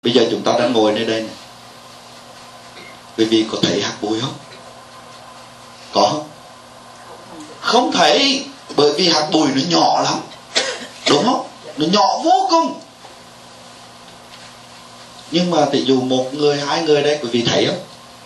Bây giờ chúng ta đang ngồi nơi đây này, quý vị có thấy hạt bụi không? Có không? Không thấy, bởi vì hạt bụi nó nhỏ lắm, đúng không? Nó nhỏ vô cùng. Nhưng mà tỷ dụ một người, hai người đây, quý vị thấy không?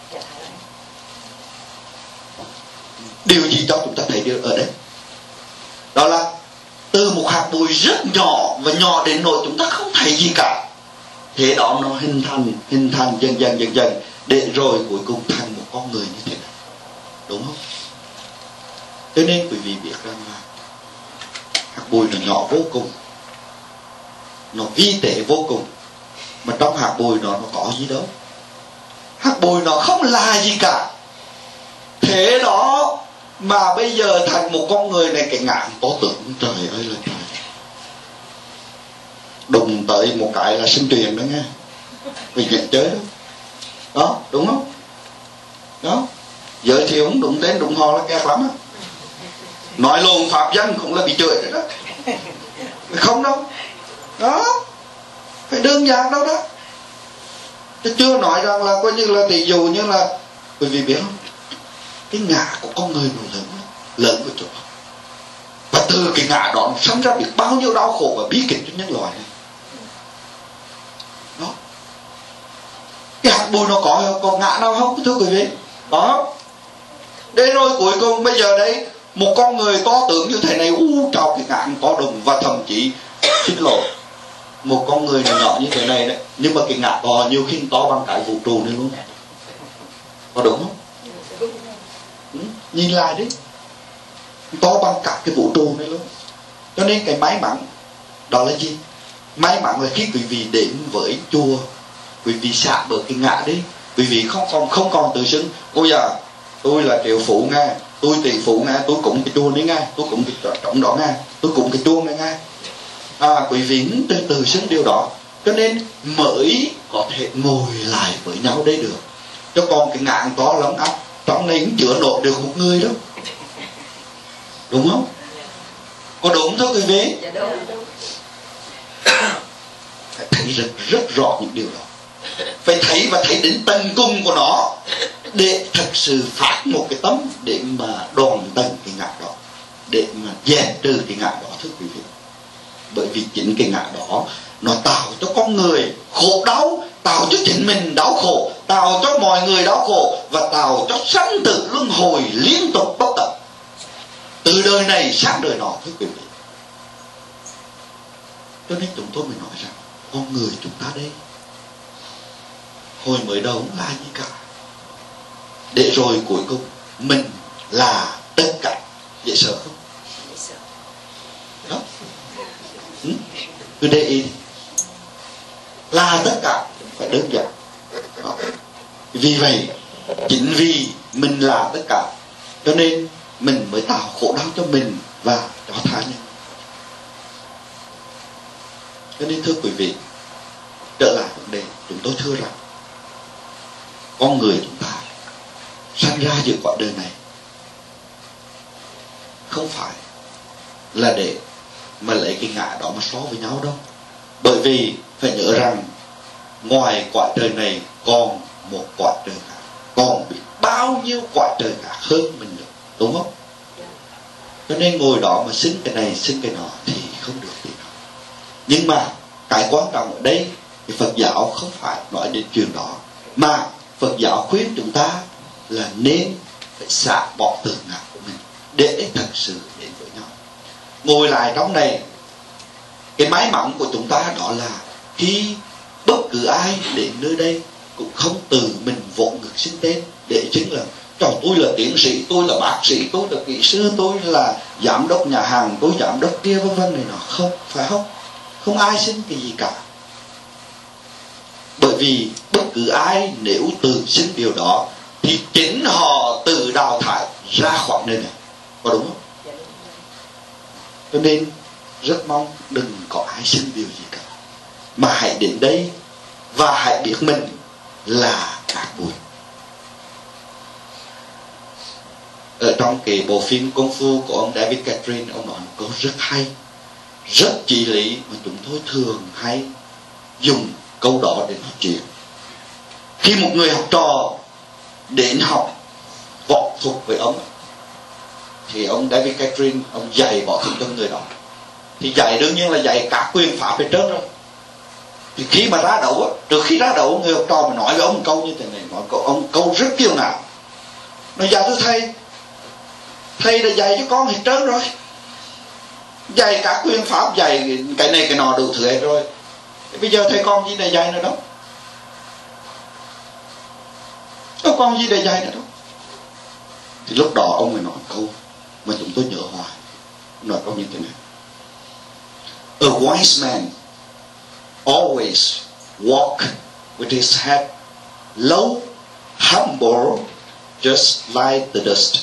Điều gì cho chúng ta thấy điều ở đây? Đó là từ một hạt bụi rất nhỏ, và nhỏ đến nỗi chúng ta không thấy gì cả, thế đó nó hình thành dần dần để rồi cuối cùng thành một con người như thế này, đúng không? Cho nên quý vị biết rằng là hạt bụi nó nhỏ vô cùng, nó vi tế vô cùng, mà trong hạt bụi nó có gì đâu. Hạt bụi nó không là gì cả, thế đó mà bây giờ thành một con người này, cái ngạn to tưởng, trời ơi là trời, đụng tới một cái là sinh truyền đó nghe, vì nhận chơi đó. Đó, đúng không? Đó, giới thiệu không đụng đến đụng ho là kẹt lắm á. Nói lồn pháp danh cũng là bị chửi rồi đó. Không đâu. Đó, phải đơn giản đâu đó. Chứ chưa nói rằng là coi như là tỷ dụ như là, quý vị biết không, cái ngã của con người nó lớn của chỗ, và từ cái ngã đó nó sinh ra biết bao nhiêu đau khổ và bi kịch cho nhân loại này. Đó, cái hạt bụi nó có ngã nào không thưa quý vị? Đó, đến rồi cuối cùng bây giờ đấy, một con người to tướng như thế này, trào cái ngã to đùng, và thậm chí xin lỗi, một con người nhỏ như thế này đấy, nhưng mà cái ngã to nhiều khi to bằng cái vũ trụ này luôn, có đúng không? Nhìn lại đấy, to bằng cả cái vũ trụ này luôn. Cho nên cái may mắn đó là gì? May mắn là khi quý vị đến với chùa, quý vị xả bớt cái ngã đi, quý vị không còn tự xưng ôi à, tôi là triệu phú nghe, tôi tỷ phú nghe, tôi cúng cái chùa đấy nghe, tôi cúng cái trọng đó nghe, tôi cúng cái chuông này nghe. Quý vị từ xưng điều đó, cho nên mới có thể ngồi lại với nhau đây được. Cho còn cái ngạn to lắm áp, trong này cũng chữa nổi được một người đó, đúng không? Có đúng thưa quý vị? Phải thấy rất rõ những điều đó, phải thấy và thấy đến tận cùng của nó, để thật sự phát một cái tấm để mà đòn tận cái ngã đó, để mà dẹp trừ cái ngã đó thưa quý vị. Bởi vì chính cái ngã đó nó tạo cho con người khổ đau, tạo cho chính mình đau khổ, tạo cho mọi người đau khổ, và tạo cho sanh tử luân hồi liên tục bất tận, từ đời này sang đời nọ thưa quý vị. Cho nên chúng tôi mới nói rằng con người chúng ta đây hồi mới đầu không là gì cả, để rồi cuối cùng mình là tất cả. Dễ sợ không? Đó, cứ để ý là tất cả, phải đơn giản. Đó. Vì vậy, chính vì mình là tất cả, cho nên mình mới tạo khổ đau cho mình và cho tha nhân. Cho nên thưa quý vị, trở lại vấn đề, chúng tôi thưa rằng con người chúng ta sanh ra giữa cõi đời này không phải là để mà lấy cái ngã đó mà so với nhau đâu. Bởi vì phải nhớ rằng ngoài cõi trời này còn một cõi trời khác, còn biết bao nhiêu cõi trời khác hơn mình nữa, đúng không? Cho nên ngồi đó mà xưng cái này xưng cái nọ thì không được gì đâu. Nhưng mà cái quan trọng ở đây thì Phật giáo không phải nói đến chuyện đó, mà Phật giáo khuyên chúng ta là nên phải xả bỏ tự ngã của mình để thật sự đến với nhau. Ngồi lại trong này, cái may mắn của chúng ta đó là khi bất cứ ai đến nơi đây cũng không tự mình vỗ ngực xưng tên để chứng là chồng tôi là tiến sĩ, tôi là bác sĩ, tôi là kỹ sư, tôi là giám đốc nhà hàng, tôi giám đốc kia vân vân này nọ. Không, phải không? Không ai xưng cái gì cả. Bởi vì bất cứ ai nếu tự xưng điều đó thì chính họ tự đào thải ra khỏi nơi này, có đúng không? Cho nên rất mong đừng có ai xưng điều gì cả, mà hãy đến đây và hãy biết mình là hạt bụi. Ở trong cái bộ phim Công Phu của ông David Catherine, ông nói một câu rất hay, rất chỉ lý mà chúng tôi thường hay dùng câu đó để nói chuyện. Khi một người học trò đến học võ thuật với ông, thì ông David Catherine, ông dạy võ thuật cho người đó. Thì dạy đương nhiên là dạy các quyền pháp về trơn rồi. Thì khi mà ra đấu, trước khi ra đấu, người học trò mà nói với ông một câu như thế này, nói ông câu rất kiêu ngạo. Nói: dạ thưa thầy đã dạy cho con hết trơn rồi, dạy các quyền pháp, dạy cái này cái nọ đủ thứ hết rồi, bây giờ thầy con gì để dạy nữa đâu, có con gì để dạy nữa đâu. Thì lúc đó ông mới nói câu mà chúng tôi nhớ hoài. Nói câu như thế này: a wise man always walk with his head low, humble, just like the dust.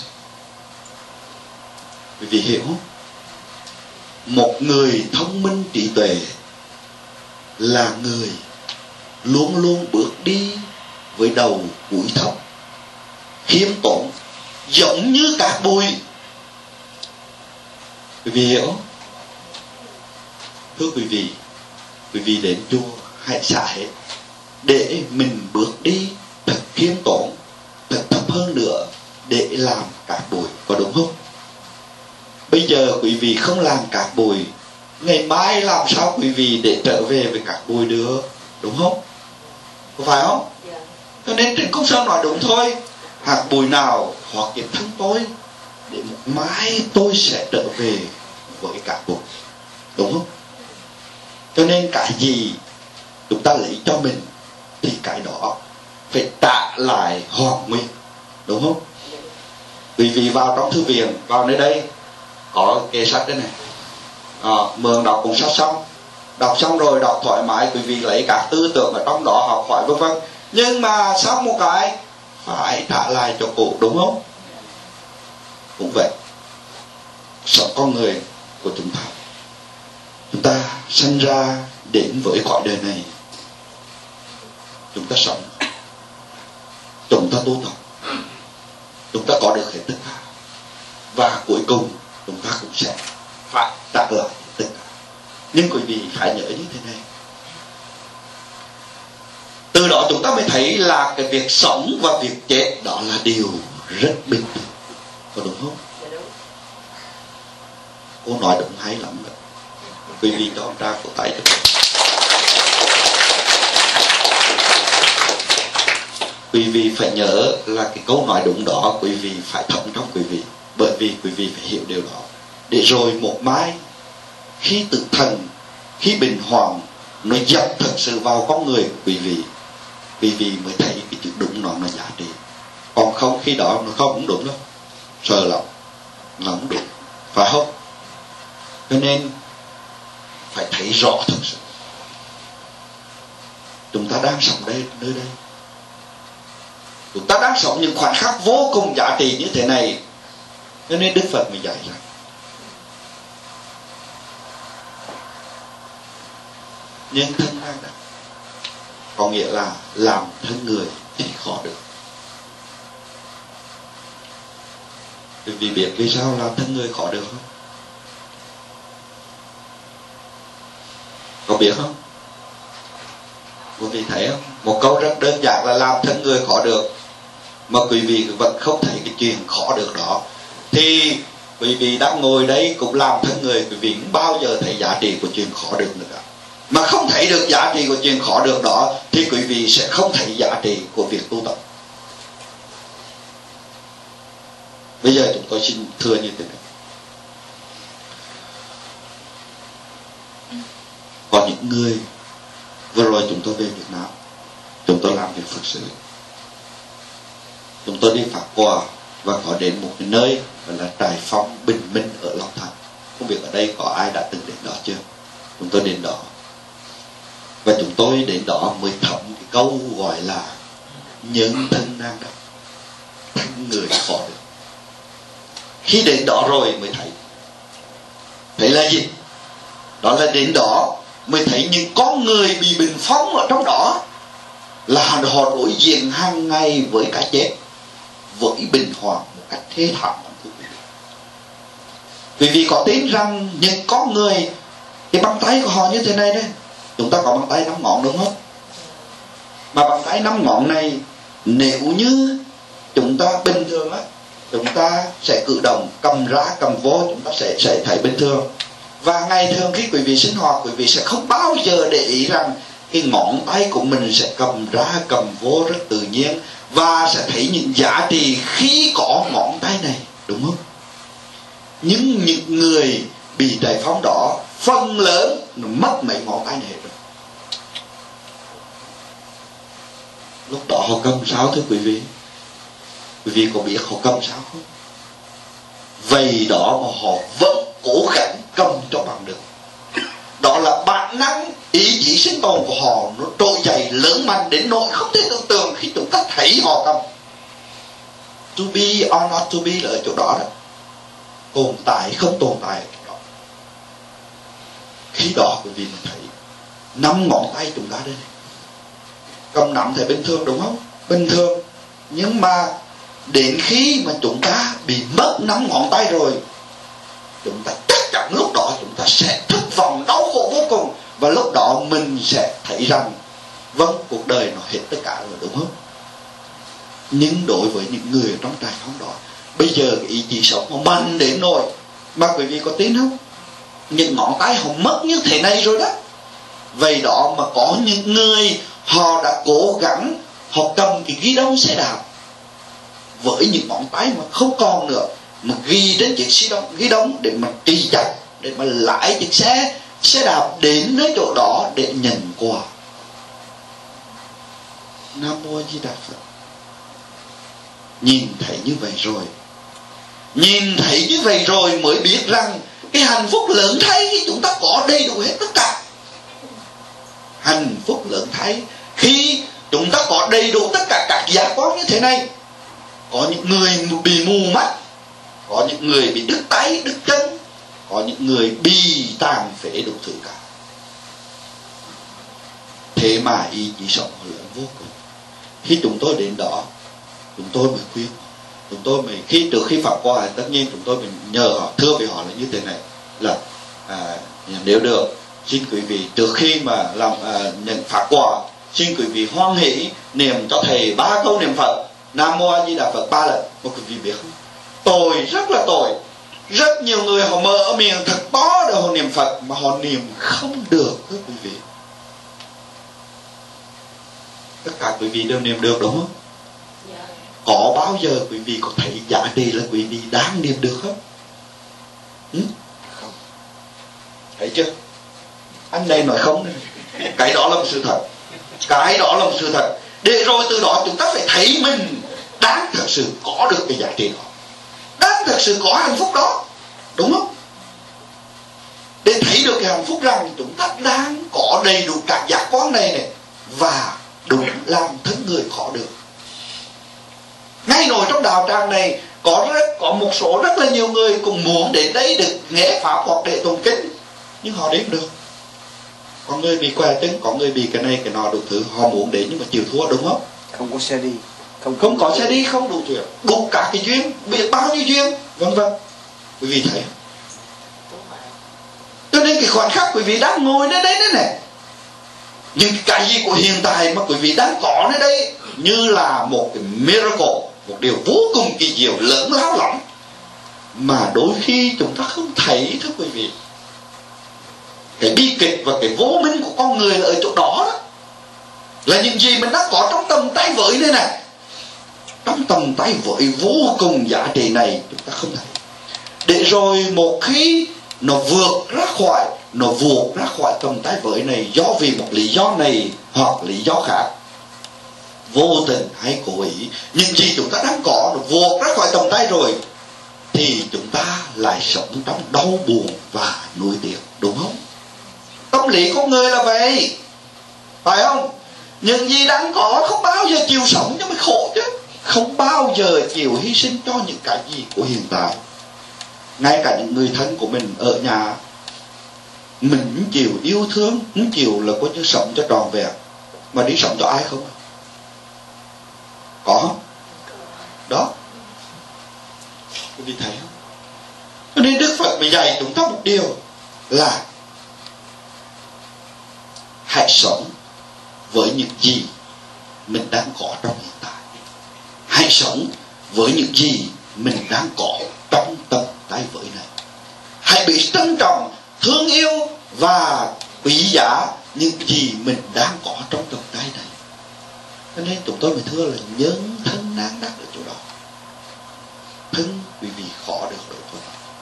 Quý vị hiểu không? Một người thông minh trí tuệ là người luôn luôn bước đi với đầu cúi thấp, khiêm tốn, giống như cát bụi. Quý vị hiểu không? Thưa quý vị đến chùa hãy xả hết để mình bước đi thật khiêm tốn, thật thấp hơn nữa để làm cát bụi, có đúng không? Bây giờ quý vị không làm cát bụi, ngày mai làm sao quý vị để trở về với cát bụi được, đúng không? Có phải không? Cho nên trên Công Sơn nói đúng thôi: hạt bụi nào hoặc cái thân tôi, để một mai tôi sẽ trở về với cát bụi, đúng không? Cho nên cái gì chúng ta lấy cho mình thì cái đó phải trả lại hoàn nguyên, đúng không? Quý vị vào trong thư viện, vào nơi đây có kệ sách đây này, mượn đọc cuốn sách xong, đọc xong rồi đọc thoải mái, quý vị lấy các tư tưởng ở trong đó học hỏi vân vân, nhưng mà xong một cái phải trả lại cho cụ, đúng không? Cũng vậy, sống con người của chúng ta sinh ra đến với cõi đời này, chúng ta sống, chúng ta tu tập, chúng ta có được hết tất cả, và cuối cùng chúng ta cũng sẽ phải trả lại tất cả. Nhưng quý vị phải nhớ như thế này, từ đó chúng ta mới thấy là cái việc sống và việc chết đó là điều rất bình thường, có đúng không? Cô nói đúng hay lắm rồi. Quý vị cho ra cổ tay cho quý vị phải nhớ là cái câu nói đúng đó quý vị phải thấm trong quý vị, bởi vì quý vị phải hiểu điều đó, để rồi một mai khi tự thần, khi bình hoàng nó dập thật sự vào con người của quý vị mới thấy cái chữ đúng nó giá trị. Còn không khi đó nó không đúng đâu, sợ lắm, nó không đúng, phải không? Cho nên phải thấy rõ thật sự chúng ta đang sống đây, nơi đây, chúng ta đang sống những khoảnh khắc vô cùng giá trị như thế này. Cho nên Đức Phật mới dạy rằng nhân thân đang đắc, có nghĩa là làm thân người thì khó được. Quý vị biết vì sao làm thân người khó được không? Có biết không? Quý vị thấy không? Một câu rất đơn giản là làm thân người khó được, mà quý vị vẫn không thấy cái chuyện khó được đó, thì quý vị đang ngồi đấy cũng làm thân người, quý vị không bao giờ thấy giá trị của chuyện khó được nữa. Mà không thấy được giá trị của chuyện khó được đó thì quý vị sẽ không thấy giá trị của việc tu tập. Bây giờ chúng tôi xin thưa như thế này: có những người vừa rồi chúng tôi về Việt Nam, chúng tôi làm việc Phật sự, chúng tôi đi phát quà và có đến một cái nơi gọi là Trại Phong Bình Minh ở Long Thành. Không biết ở đây có ai đã từng đến đó chưa? Chúng tôi đến đó, và chúng tôi đến đó mới thấm cái câu gọi là nhân thân nan đắc, thân người khó được. Khi đến đó rồi mới thấy là gì? Đó là đến đó mới thấy những con người bị bình phong ở trong đó, là họ đối diện hàng ngày với cái chết, với bình hoàng một cách thê thảm. Quý vị có tin rằng những con người, cái bàn tay của họ như thế này đấy, chúng ta có bàn tay 5 ngón đúng không? Mà bàn tay 5 ngón này, nếu như chúng ta bình thường á, chúng ta sẽ cử động, cầm ra cầm vô, chúng ta sẽ thấy bình thường. Và ngày thường khi quý vị sinh hoạt, quý vị sẽ không bao giờ để ý rằng cái ngón tay của mình sẽ cầm ra cầm vô rất tự nhiên, và sẽ thấy những giá trị khi có ngón tay này, đúng không? Nhưng những người bị đại phong đó, phần lớn nó mất mấy ngón tay này hết rồi. Lúc đó họ cầm sao thưa quý vị? Quý vị có biết họ cầm sao không? Vậy đó mà họ vẫn cố gắng cầm cho bằng được. Đó là bản năng ý chí sinh tồn của họ, nó trỗi dậy lớn mạnh đến nỗi không thể tưởng tượng khi chúng ta thấy họ cầm. To be or not to be là ở chỗ đó đó. Tồn tại không tồn tại ở chỗ đó. Khi đó quý vị mình thấy 5 ngón tay chúng ta đây này. Cầm nắm thấy bình thường đúng không? Bình thường. Nhưng mà đến khi mà chúng ta bị mất 5 ngón tay rồi, chúng ta chắc chắn lúc đó chúng ta sẽ thất vọng đau khổ vô cùng. Và lúc đó mình sẽ thấy rằng vâng, cuộc đời nó hết tất cả rồi, đúng không? Nhưng đối với những người trong trại phong đó, bây giờ cái ý chí sống họ mạnh đến nỗi mà quý vị có tin không? Những ngón tay họ mất như thế này rồi đó. Vậy đó mà có những người họ đã cố gắng, họ cầm cái ghi đông xe đạp với những ngón tay mà không còn nữa, mà ghi đến chiếc ghi đông để mà trì chặt, để mà lái chiếc xe đạp đến nơi chỗ đó để nhận quà. Nam Mô A Di Đà Phật. Nhìn thấy như vậy rồi, nhìn thấy như vậy rồi mới biết rằng cái hạnh phúc lớn thay khi chúng ta có đầy đủ hết tất cả. Hạnh phúc lớn thay khi chúng ta có đầy đủ tất cả các giác quan như thế này. Có những người bị mù mắt, có những người bị đứt tay, đứt chân, có những người bị tàn phế đủ thứ cả. Thế mà ý chí sống lớn vô cùng. Khi chúng tôi đến đó, chúng tôi mới khuyên, chúng tôi mới trước khi phát quà, tất nhiên chúng tôi mình nhờ họ, thưa với họ là như thế này, là nếu được, xin quý vị trước khi mà làm nhận phát quà, xin quý vị hoan hỷ niệm cho thầy 3 câu niệm Phật Nam Mô A Di Đà Phật 3 lần. Mà quý vị biết không, tội rất là tội. Rất nhiều người họ mở miệng thật to để họ niệm Phật mà họ niệm không được thưa quý vị. Tất cả quý vị đều niệm được đúng không? Có bao giờ quý vị có thấy giá trị là quý vị đang niệm được không? Không. Thấy chưa? Anh đây nói không này. Cái đó là một sự thật. Cái đó là một sự thật. Để rồi từ đó chúng ta phải thấy mình đáng thật sự có được cái giá trị đó, đáng thật sự có hạnh phúc đó, đúng không? Để thấy được cái hạnh phúc rằng chúng ta đang có đầy đủ các giác quan này và đúng làm thân người khó được. Ngay nổi trong đạo tràng này có một số rất là nhiều người cũng muốn đến đây được nghe pháp hoặc để tụng kinh, nhưng họ đến được. Có người bị què chân, có người bị cái này cái nọ đủ thứ, họ muốn đến nhưng mà chịu thua, đúng không? Không có xe đi, không có xe đi, không đủ chuyện, đủ cả cái duyên, biết bao nhiêu duyên, vân vân. Quý vị thấy không? Cho nên cái khoảnh khắc quý vị đang ngồi nơi đây này, những cái gì của hiện tại mà quý vị đang có nơi đây như là một cái miracle, một điều vô cùng kỳ diệu, lớn lao lắm, mà đôi khi chúng ta không thấy thưa quý vị. Cái bi kịch và cái vô minh của con người là ở chỗ đó đó. Là những gì mình đã có trong tầm tay với đây này, trong tầm tay với vô cùng giá trị này chúng ta không thấy. Để rồi một khi nó vượt ra khỏi tầm tay với này do vì một lý do này hoặc lý do khác, vô tình hay cố ý, những gì chúng ta đang có nó vượt ra khỏi tầm tay rồi, thì chúng ta lại sống trong đau buồn và nuối tiếc, đúng không? Tâm lý con người là vậy, phải không? Những gì đang có không bao giờ chịu sống cho mới khổ chứ, không bao giờ chịu hy sinh cho những cái gì của hiện tại. Ngay cả những người thân của mình ở nhà, mình không chịu yêu thương, không chịu là có như sống cho tròn vẹn, mà đi sống cho ai không? Có không? Đó, quý vị thấy không? Cho nên Đức Phật mới dạy chúng ta một điều là hãy sống với những gì mình đang có trong hiện tại. Hãy sống với những gì mình đang có trong tầm tay với này. Hãy biết trân trọng, thương yêu và quý giá những gì mình đang có trong tầm tay này. Cho nên chúng tôi mới thưa là nhân thân nan đắc ở chỗ đó. Thân quý vị khó được đổi thôi.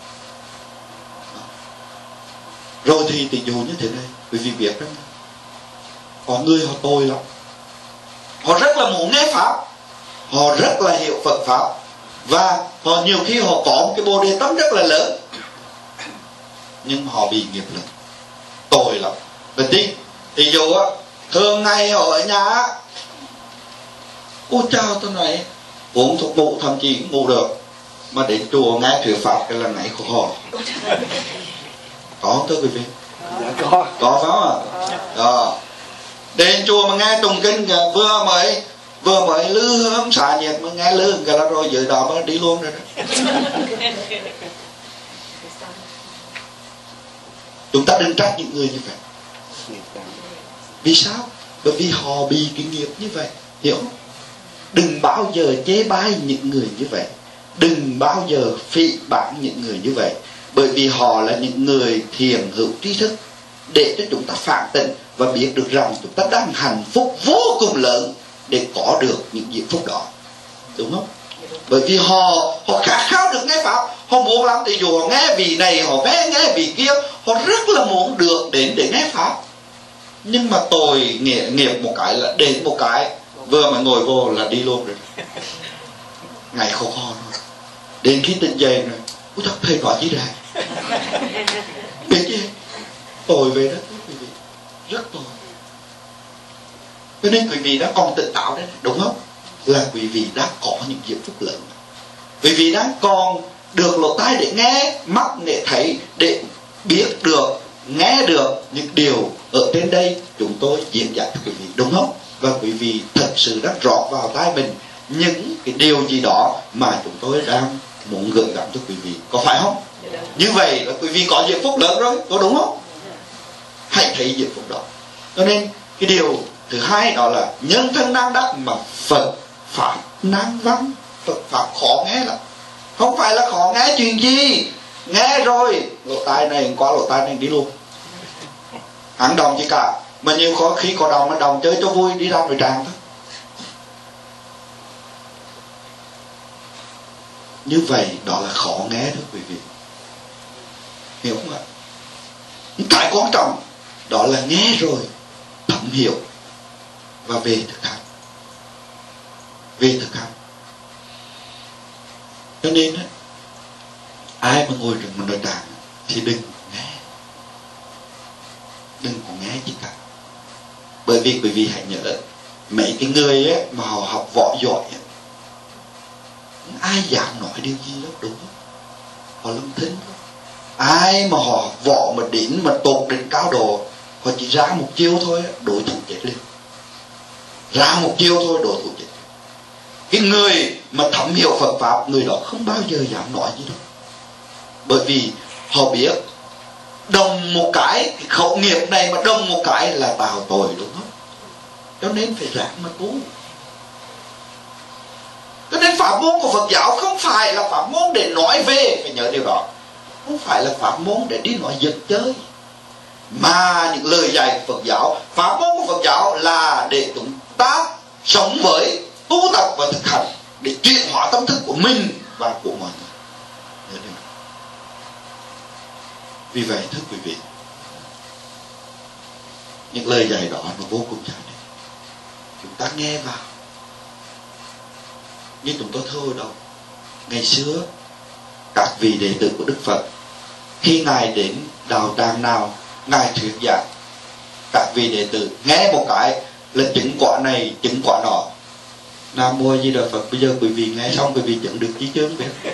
Rồi thì tỷ dụ như thế này, quý vị biết đó, có người họ tồi lắm, họ rất là muốn nghe pháp, họ rất là hiểu Phật pháp, và họ nhiều khi họ có một cái bồ đề tâm rất là lớn, nhưng họ bị nghiệp lực tồi lắm. Vậy tỷ dụ á, thường ngày họ ở nhà, ôi chao tôi này uống thuốc ngủ thậm chí cũng ngủ được, mà đến chùa nghe thuyết pháp cái là nãy của họ. Có không thưa quý vị? Có phải không ạ? Đến chùa mà nghe tụng kinh vừa mới lư hớm xả nhiệt mà nghe lư cái là rồi dưới đó mới đi luôn rồi đó. Chúng ta đừng trách những người như vậy. Vì sao? Bởi vì họ bị cái nghiệp như vậy, hiểu không? Đừng bao giờ chế bai những người như vậy, đừng bao giờ phỉ báng những người như vậy, bởi vì họ là những người thiền hữu trí thức, để cho chúng ta phản tỉnh và biết được rằng chúng ta đang hạnh phúc vô cùng lớn để có được những diệu phúc đó, đúng không? Bởi vì họ khát khao được nghe pháp, họ muốn lắm. Thì dù họ nghe vì này, họ nghe vì kia, họ rất là muốn được đến để nghe pháp. Nhưng mà tội nghiệp một cái là đến một cái vừa mà ngồi vô là đi luôn rồi, ngày khô kho rồi. Đến khi tỉnh dậy rồi, ôi thật thầy nói gì đây, biết gì tội về đó quý vị, rất tội. Cho nên quý vị đã còn tỉnh táo đấy, đúng không? Là quý vị đã có những diệu phúc lớn, quý vị đang còn được lỗ tai để nghe, mắt để thấy, để biết được, nghe được những điều ở trên đây chúng tôi diễn giải cho quý vị, đúng không? Và quý vị thật sự đã rõ vào tai mình những cái điều gì đó mà chúng tôi đang muốn gửi gắm cho quý vị, có phải không? Như vậy là quý vị có diệu phúc lớn rồi, có đúng không? Hãy thấy diệu phúc đó. Cho nên cái điều thứ hai đó là nhân thân nan đắc mà Phật pháp nan văn. Phật pháp khó nghe lắm, không phải là khó nghe chuyện gì, nghe rồi lỗ tai này qua lỗ tai này đi luôn, hẳn đồng gì cả. Mà nhiều khi có đồng mà đồng chơi cho vui, đi ra nội tràng thôi. Như vậy đó là khó nghe đó quý vị, hiểu không ạ? Cái quan trọng đó là nghe rồi thẩm hiểu và về thực hành, về thực hành. Cho nên á, ai mà ngồi trong một nội tràng thì đừng nghe, đừng có nghe gì cả. Bởi vì quý vị hãy nhớ, mấy cái người ấy mà họ học võ giỏi ấy, ai dám nói điều gì đâu, đúng không? Họ lâm thinh thôi. Ai mà họ học võ mà đến mà tột đến cao độ, họ chỉ ra một chiêu thôi, đối thủ chết liền. Ra một chiêu thôi, đối thủ chết. Cái người mà thẩm hiểu Phật pháp, người đó không bao giờ dám nói gì đâu. Bởi vì họ biết đồng một cái khẩu nghiệp này mà đồng một cái là tạo tội, đúng không? Cho nên phải ráng mà tu. Cho nên pháp môn của Phật giáo không phải là pháp môn để nói về, phải nhớ điều đó. Không phải là pháp môn để đi nói giật chơi, mà những lời dạy của Phật giáo, pháp môn của Phật giáo là để chúng ta sống với, tu tập và thực hành, để chuyển hóa tâm thức của mình và của mọi người. Nhớ điều đó. Vì vậy thưa quý vị, những lời dạy đó nó vô cùng giá trị, chúng ta nghe vào. Như chúng tôi thưa đâu, ngày xưa các vị đệ tử của Đức Phật, khi Ngài đến đạo tràng nào, Ngài thuyết giảng, các vị đệ tử nghe một cái là chứng quả này, chứng quả nọ. Nam Mô Di Đà Phật. Bây giờ quý vị nghe xong quý vị chứng được chi chứ không biết?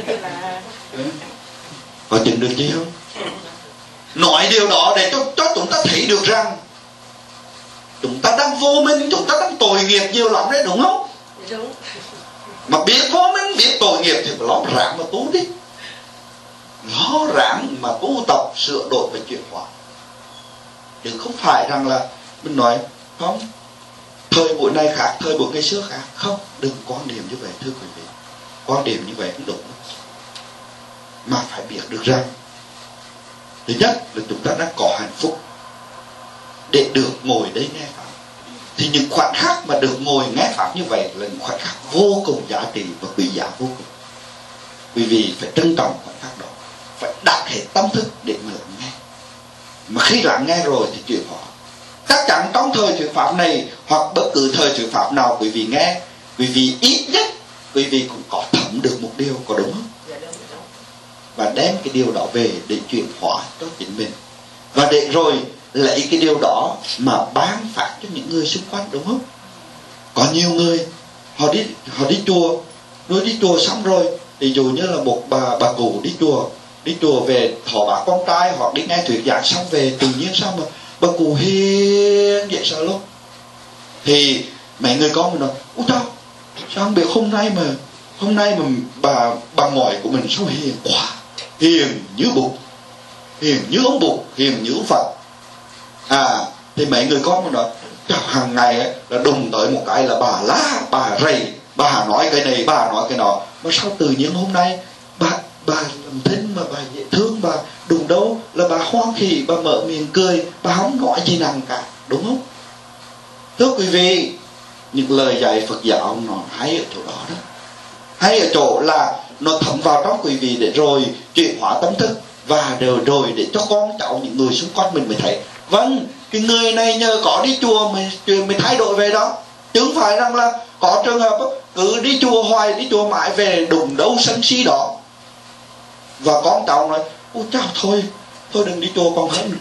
Có chứng được chi không? Nói điều đó để cho chúng ta thấy được rằng chúng ta đang vô minh, chúng ta đang tội nghiệp nhiều lắm đấy, đúng không? Đúng. Mà biết vô minh, biết tội nghiệp thì phải lo ráng mà tu đi, lo ráng mà tu tập, sửa đổi và chuyển hóa. Chứ không phải rằng là mình nói không, thời buổi này khác, thời buổi ngày xưa khác. Không, đừng quan điểm như vậy thưa quý vị. Quan điểm như vậy cũng đúng. Mà phải biết được rằng, thứ nhất là chúng ta đã có hạnh phúc để được ngồi đây nghe Pháp. Thì những khoảnh khắc mà được ngồi nghe Pháp như vậy là những khoảnh khắc vô cùng giá trị và quý giá vô cùng. Quý vị phải trân trọng khoảnh khắc đó, phải đặt hết tâm thức để mà lắng nghe. Mà khi lắng nghe rồi thì chuyển hóa. Chắc chắn trong thời thuyết Pháp này hoặc bất cứ thời thuyết Pháp nào quý vị nghe, quý vị ít nhất quý vị cũng có thấm được một điều, có đúng không? Và đem cái điều đó về để chuyển hóa cho chính mình, và để rồi lấy cái điều đó mà ban phát cho những người xung quanh, đúng không? Có nhiều người họ đi chùa, rồi đi chùa xong rồi, ví dụ như là một bà cụ đi chùa về thọ bác con trai hoặc đi nghe thuyết giảng xong về, tự nhiên sao mà bà cụ hiền dễ sợ lắm. Thì mấy người con mình nói: ủa sao không biết hôm nay mà bà ngoại của mình sao hiền quá, hiền như Bụt, hiền như ông Bụt, hiền như ông Phật. Thì mấy người con mình nói hàng ngày ấy, là đùng tới một cái là bà lá, bà rầy, bà nói cái này, bà nói cái nọ. Mà sao tự nhiên hôm nay bà làm thinh mà bà dễ thương, bà đùng đâu là bà hoan hỉ, bà mở miệng cười, bà không nói gì nặng cả, đúng không? Thưa quý vị, những lời dạy Phật giáo nó hay ở chỗ đó đó. Hay ở chỗ là nó thấm vào trong quý vị để rồi chuyển hóa tâm thức, và rồi để cho con cháu, những người xung quanh mình mới thấy, vâng, cái người này nhờ có đi chùa mới thay đổi về đó. Chứ không phải rằng là có trường hợp cứ đi chùa hoài, đi chùa mãi về đụng đâu sân si đó. Và con cháu nói: ôi chào, thôi đừng đi chùa con hơn.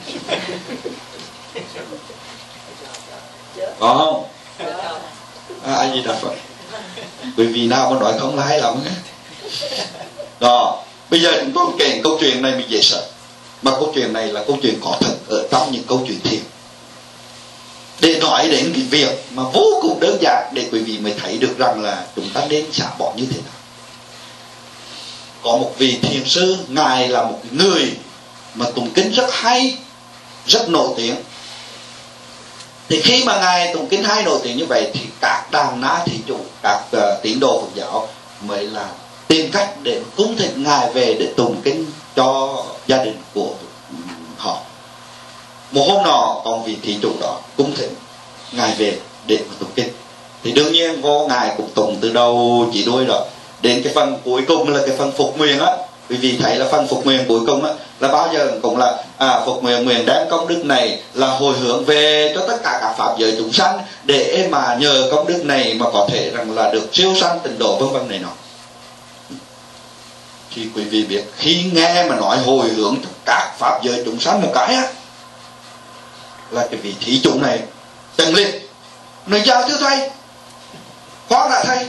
Có không? Ai gì đọc vậy? Bởi vì nào mà nói không là hay lắm ấy. Đó, bây giờ chúng tôi kể câu chuyện này mình dễ sợ. Mà câu chuyện này là câu chuyện có thật ở trong những câu chuyện thiền, để nói đến cái việc mà vô cùng đơn giản để quý vị mới thấy được rằng là chúng ta nên xả bỏ như thế nào. Có một vị thiền sư, ngài là một người mà tụng kinh rất hay, rất nổi tiếng. Thì khi mà ngài tụng kinh hay nổi tiếng như vậy thì các đàn na thí chủ, các tín đồ Phật giáo mới là tìm cách để cúng thỉnh ngài về để tụng kinh cho gia đình của họ. Một hôm nọ còn vị thí chủ đó cúng thỉnh ngài về để mà tụng kinh. Thì đương nhiên ngài cũng tụng từ đầu chỉ đuôi rồi. Đến cái phần cuối cùng là cái phần phục nguyện á. Quý vị thấy là phần phục nguyện cuối cùng á là bao giờ cũng là phục nguyện đem công đức này là hồi hướng về cho tất cả các pháp giới chúng sanh, để mà nhờ công đức này mà có thể rằng là được siêu sanh tịnh độ vân vân này nọ. Thì quý vị biết, khi nghe mà nói hồi hướng cho các pháp giới chúng sanh một cái á, là cái vị thí chủ này chân lên nói: dạ thưa thầy, khoan đã thầy,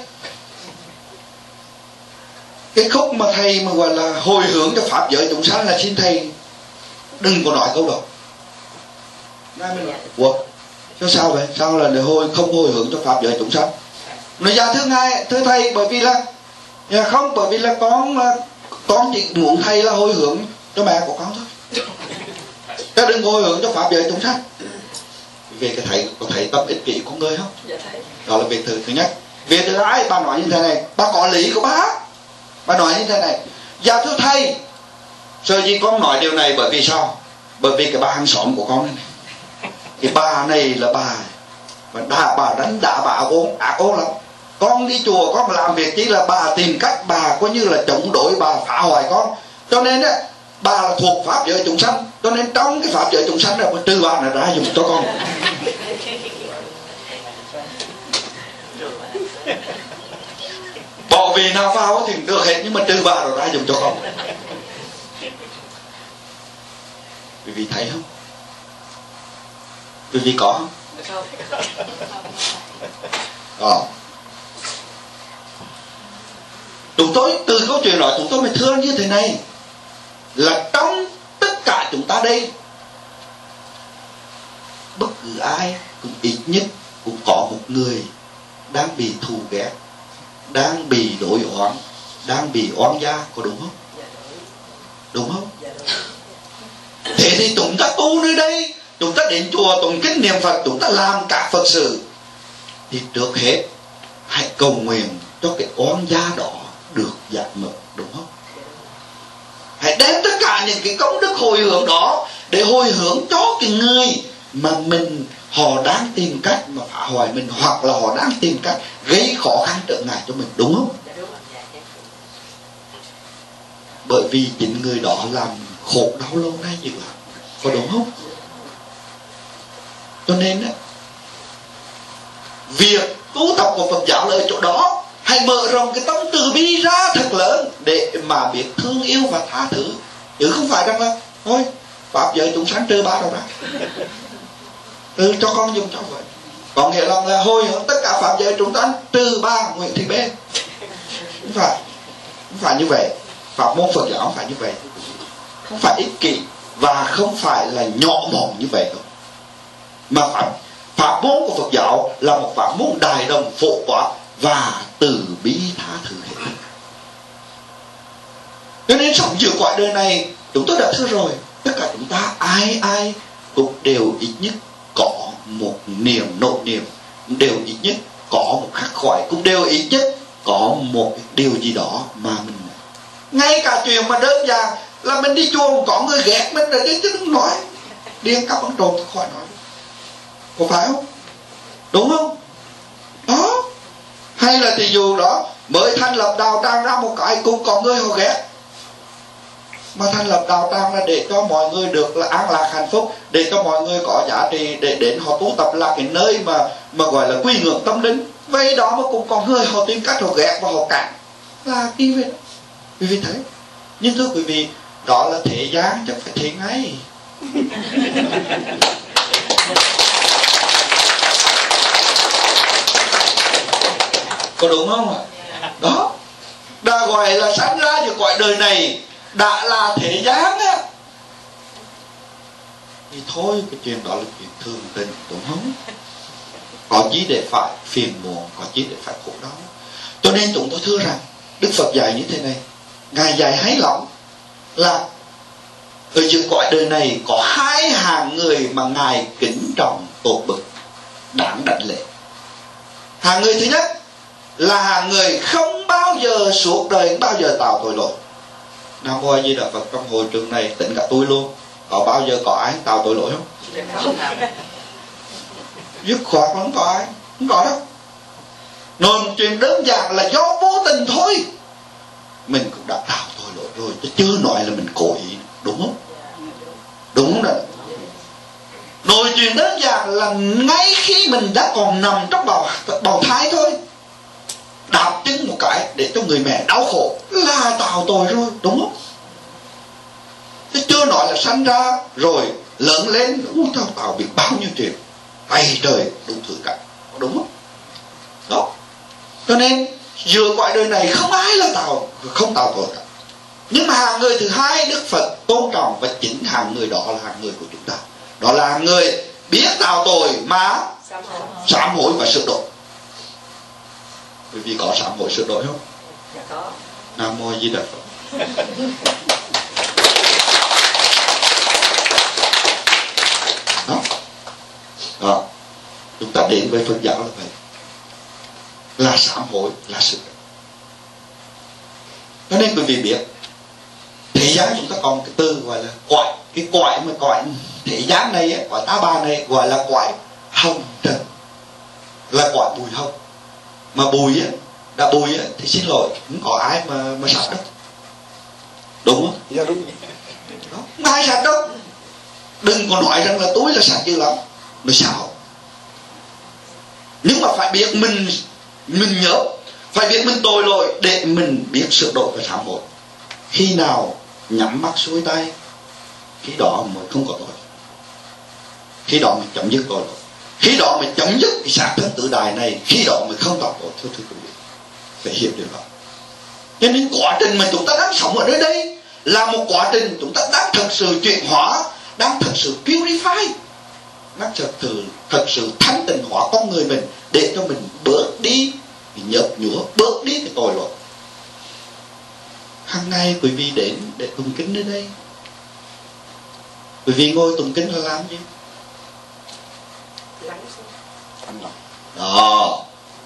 cái khúc mà thầy mà gọi là hồi hướng cho pháp giới chúng sanh là xin thầy đừng có nói câu đó. Nói mới nói: ủa cho sao vậy, sao là để không hồi hướng cho pháp giới chúng sanh? Nói: dạ thưa thầy, bởi vì là không, bởi vì là con chỉ muốn thầy là hồi hướng cho mẹ của con thôi, chứ đừng hồi hướng cho pháp giới chúng sanh. Về cái thầy có thấy tâm ích kỷ của người không? Dạ thầy. Đó là việc thứ nhất. Việc thứ hai, bà nói như thế này, bà có lý của bà nói như thế này: dạ thưa thầy, sở dĩ con nói điều này bởi vì sao? Bởi vì cái bà hàng xóm của con này, cái bà này là bà đánh đá bà ác ôn lắm. Con đi chùa con làm việc chỉ là bà tìm cách bà coi như là chống đối, bà phá hoại con. Cho nên á, bà là thuộc pháp giới chúng sanh, cho nên trong cái pháp giới chúng sanh là trừ bà này ra dùng cho con. Bỏ vì nào vào thì được hết, nhưng mà trừ bà rồi ra dùng cho con. Quý vị thấy không? Quý vị có không? Chúng tôi từ câu chuyện đó chúng tôi mới thương như thế này, là trong tất cả chúng ta đây, bất cứ ai cũng ít nhất cũng có một người đang bị thù ghét, đang bị đối oán, đang bị oan gia, có đúng không? Đúng không? Thế thì chúng ta tu nơi đây, chúng ta đến chùa tụng kinh niệm Phật, chúng ta làm các Phật sự, thì trước hết hãy cầu nguyện cho cái oan gia đó được giải mở, đúng không? Hãy đem tất cả những cái công đức hồi hướng đó để hồi hướng cho cái người mà họ đang tìm cách mà phá hoại mình, hoặc là họ đang tìm cách gây khó khăn trở ngại cho mình, đúng không? Bởi vì chính người đó làm khổ đau lâu nay dữ lắm, có đúng không? Cho nên á, việc tu tập của Phật giáo là ở chỗ đó. Hãy mở rộng cái tâm từ bi ra thật lớn để mà biết thương yêu và tha thứ, chứ không phải rằng là thôi pháp giới chúng sanh trừ ba đầu ra, cho con dùng cho vậy. Có nghĩa là hồi hướng tất cả pháp giới chúng sanh trừ ba Nguyễn Thị B. Không phải như vậy. Pháp môn Phật giáo không phải như vậy, không phải ích kỷ và không phải là nhỏ mọn như vậy đâu. Mà pháp môn của Phật giáo là một pháp môn đại đồng phổ quát và từ bi tha thứ hết. Cho nên sống giữa cõi đời này, chúng tôi đã thưa rồi, tất cả chúng ta ai cũng đều ít nhất có một niềm nỗi niềm, đều ít nhất có một khắc khoải, cũng đều ít nhất có một điều gì đó mà mình, ngay cả chuyện mà đơn giản là mình đi chùa có người ghét mình rồi chứ đừng nói điên cắp bắn trồn khỏi nói, có phải không? Đúng không? Đó. Hay là thì dù đó mới thành lập đạo tràng ra một cái cũng có người họ ghét, mà thành lập đạo tràng là để cho mọi người được là an lạc hạnh phúc, để cho mọi người có giá trị, để đến họ tu tập là cái nơi mà gọi là quy ngưỡng tâm linh. Vậy đó mà cũng có người họ tìm cách họ ghét và họ cản, là kỳ vậy đó. Vì thế, nhưng thưa quý vị, đó là thế gian chẳng phải thế ngay. Có đúng không ạ? Đó, đã gọi là sanh ra giữa cõi đời này đã là thế gian á, thì thôi cái chuyện đó là chuyện thường tình, đúng không? Có gì để phải phiền muộn, có gì để phải khổ đau. Cho nên chúng tôi thưa rằng Đức Phật dạy như thế này, Ngài dạy hay lắm, là ở giữa cõi đời này có hai hàng người mà Ngài kính trọng tột bậc, đáng đảnh lễ. Hàng người thứ nhất là hàng người không bao giờ suốt đời bao giờ tạo tội lỗi. Nam Mô A Di Đà Phật, trong hội trường này tỉnh cả tôi luôn, có bao giờ có ai tạo tội lỗi không? Dứt khoát không có ai, không có đâu. Nên chuyện đơn giản là do vô tình thôi, mình cũng đã tạo tội lỗi rồi, chứ chưa nói là mình cố ý, đúng không? Đúng không đấy? Rồi chuyện đơn giản là ngay khi mình đã còn nằm trong bào thai thôi, đạp chân một cái để cho người mẹ đau khổ là tạo tội rồi, đúng không? Chứ chưa nói là sanh ra rồi lớn lên tạo biết bao nhiêu chuyện, tay trời đủ thứ cả, đúng không? Đó. Cho nên giữa cõi đời này không ai là không tạo tội cả. Nhưng mà hàng người thứ hai Đức Phật tôn trọng, và chính hàng người đó là hàng người của chúng ta. Đó là hàng người biết tạo tội mà sám hối và sửa đổi. Bởi vì có sám hối sửa đổi không? Dạ có. Nam Mô A Di Đà Phật. Đó. Chúng ta đến với Phật giáo là vậy, là sám hối, là sửa đổi. Cho nên quý vị biết, thế gian chúng ta còn cái từ gọi là quại, cái quại mà quại thế gian này ấy, quại tá bà này gọi là quại hồng trần, là quại bùi hồng. Mà bùi á, đã bùi á thì xin lỗi, không có ai mà sạch đâu, đúng không? Dạ đúng. Đó, không ai sạch đâu. Đừng có nói rằng là tôi là sạch dữ lắm, nó xạo. Nhưng mà phải biết mình nhớ, phải biết mình tội lỗi để mình biết sửa đổi và sám hối. Khi nào nhắm mắt xuôi tay, khi đó mới không có tội, khi đó mới chấm dứt tội lỗi, khi đó mới chấm dứt cái xác thân tự đại này, khi đó mới không tạo tội. Thưa quý vị, phải hiểu điều đó. Cho nên quá trình mà chúng ta đang sống ở nơi đây là một quá trình chúng ta đang thật sự chuyển hóa, đang thật sự purify, đang thật sự thanh tịnh hóa con người mình, để cho mình bớt đi nhợt nhúa, bớt đi cái tội lỗi. Hàng ngày quý vị đến để tụng kinh đến đây, quý vị ngồi tụng kinh là làm gì? Đó,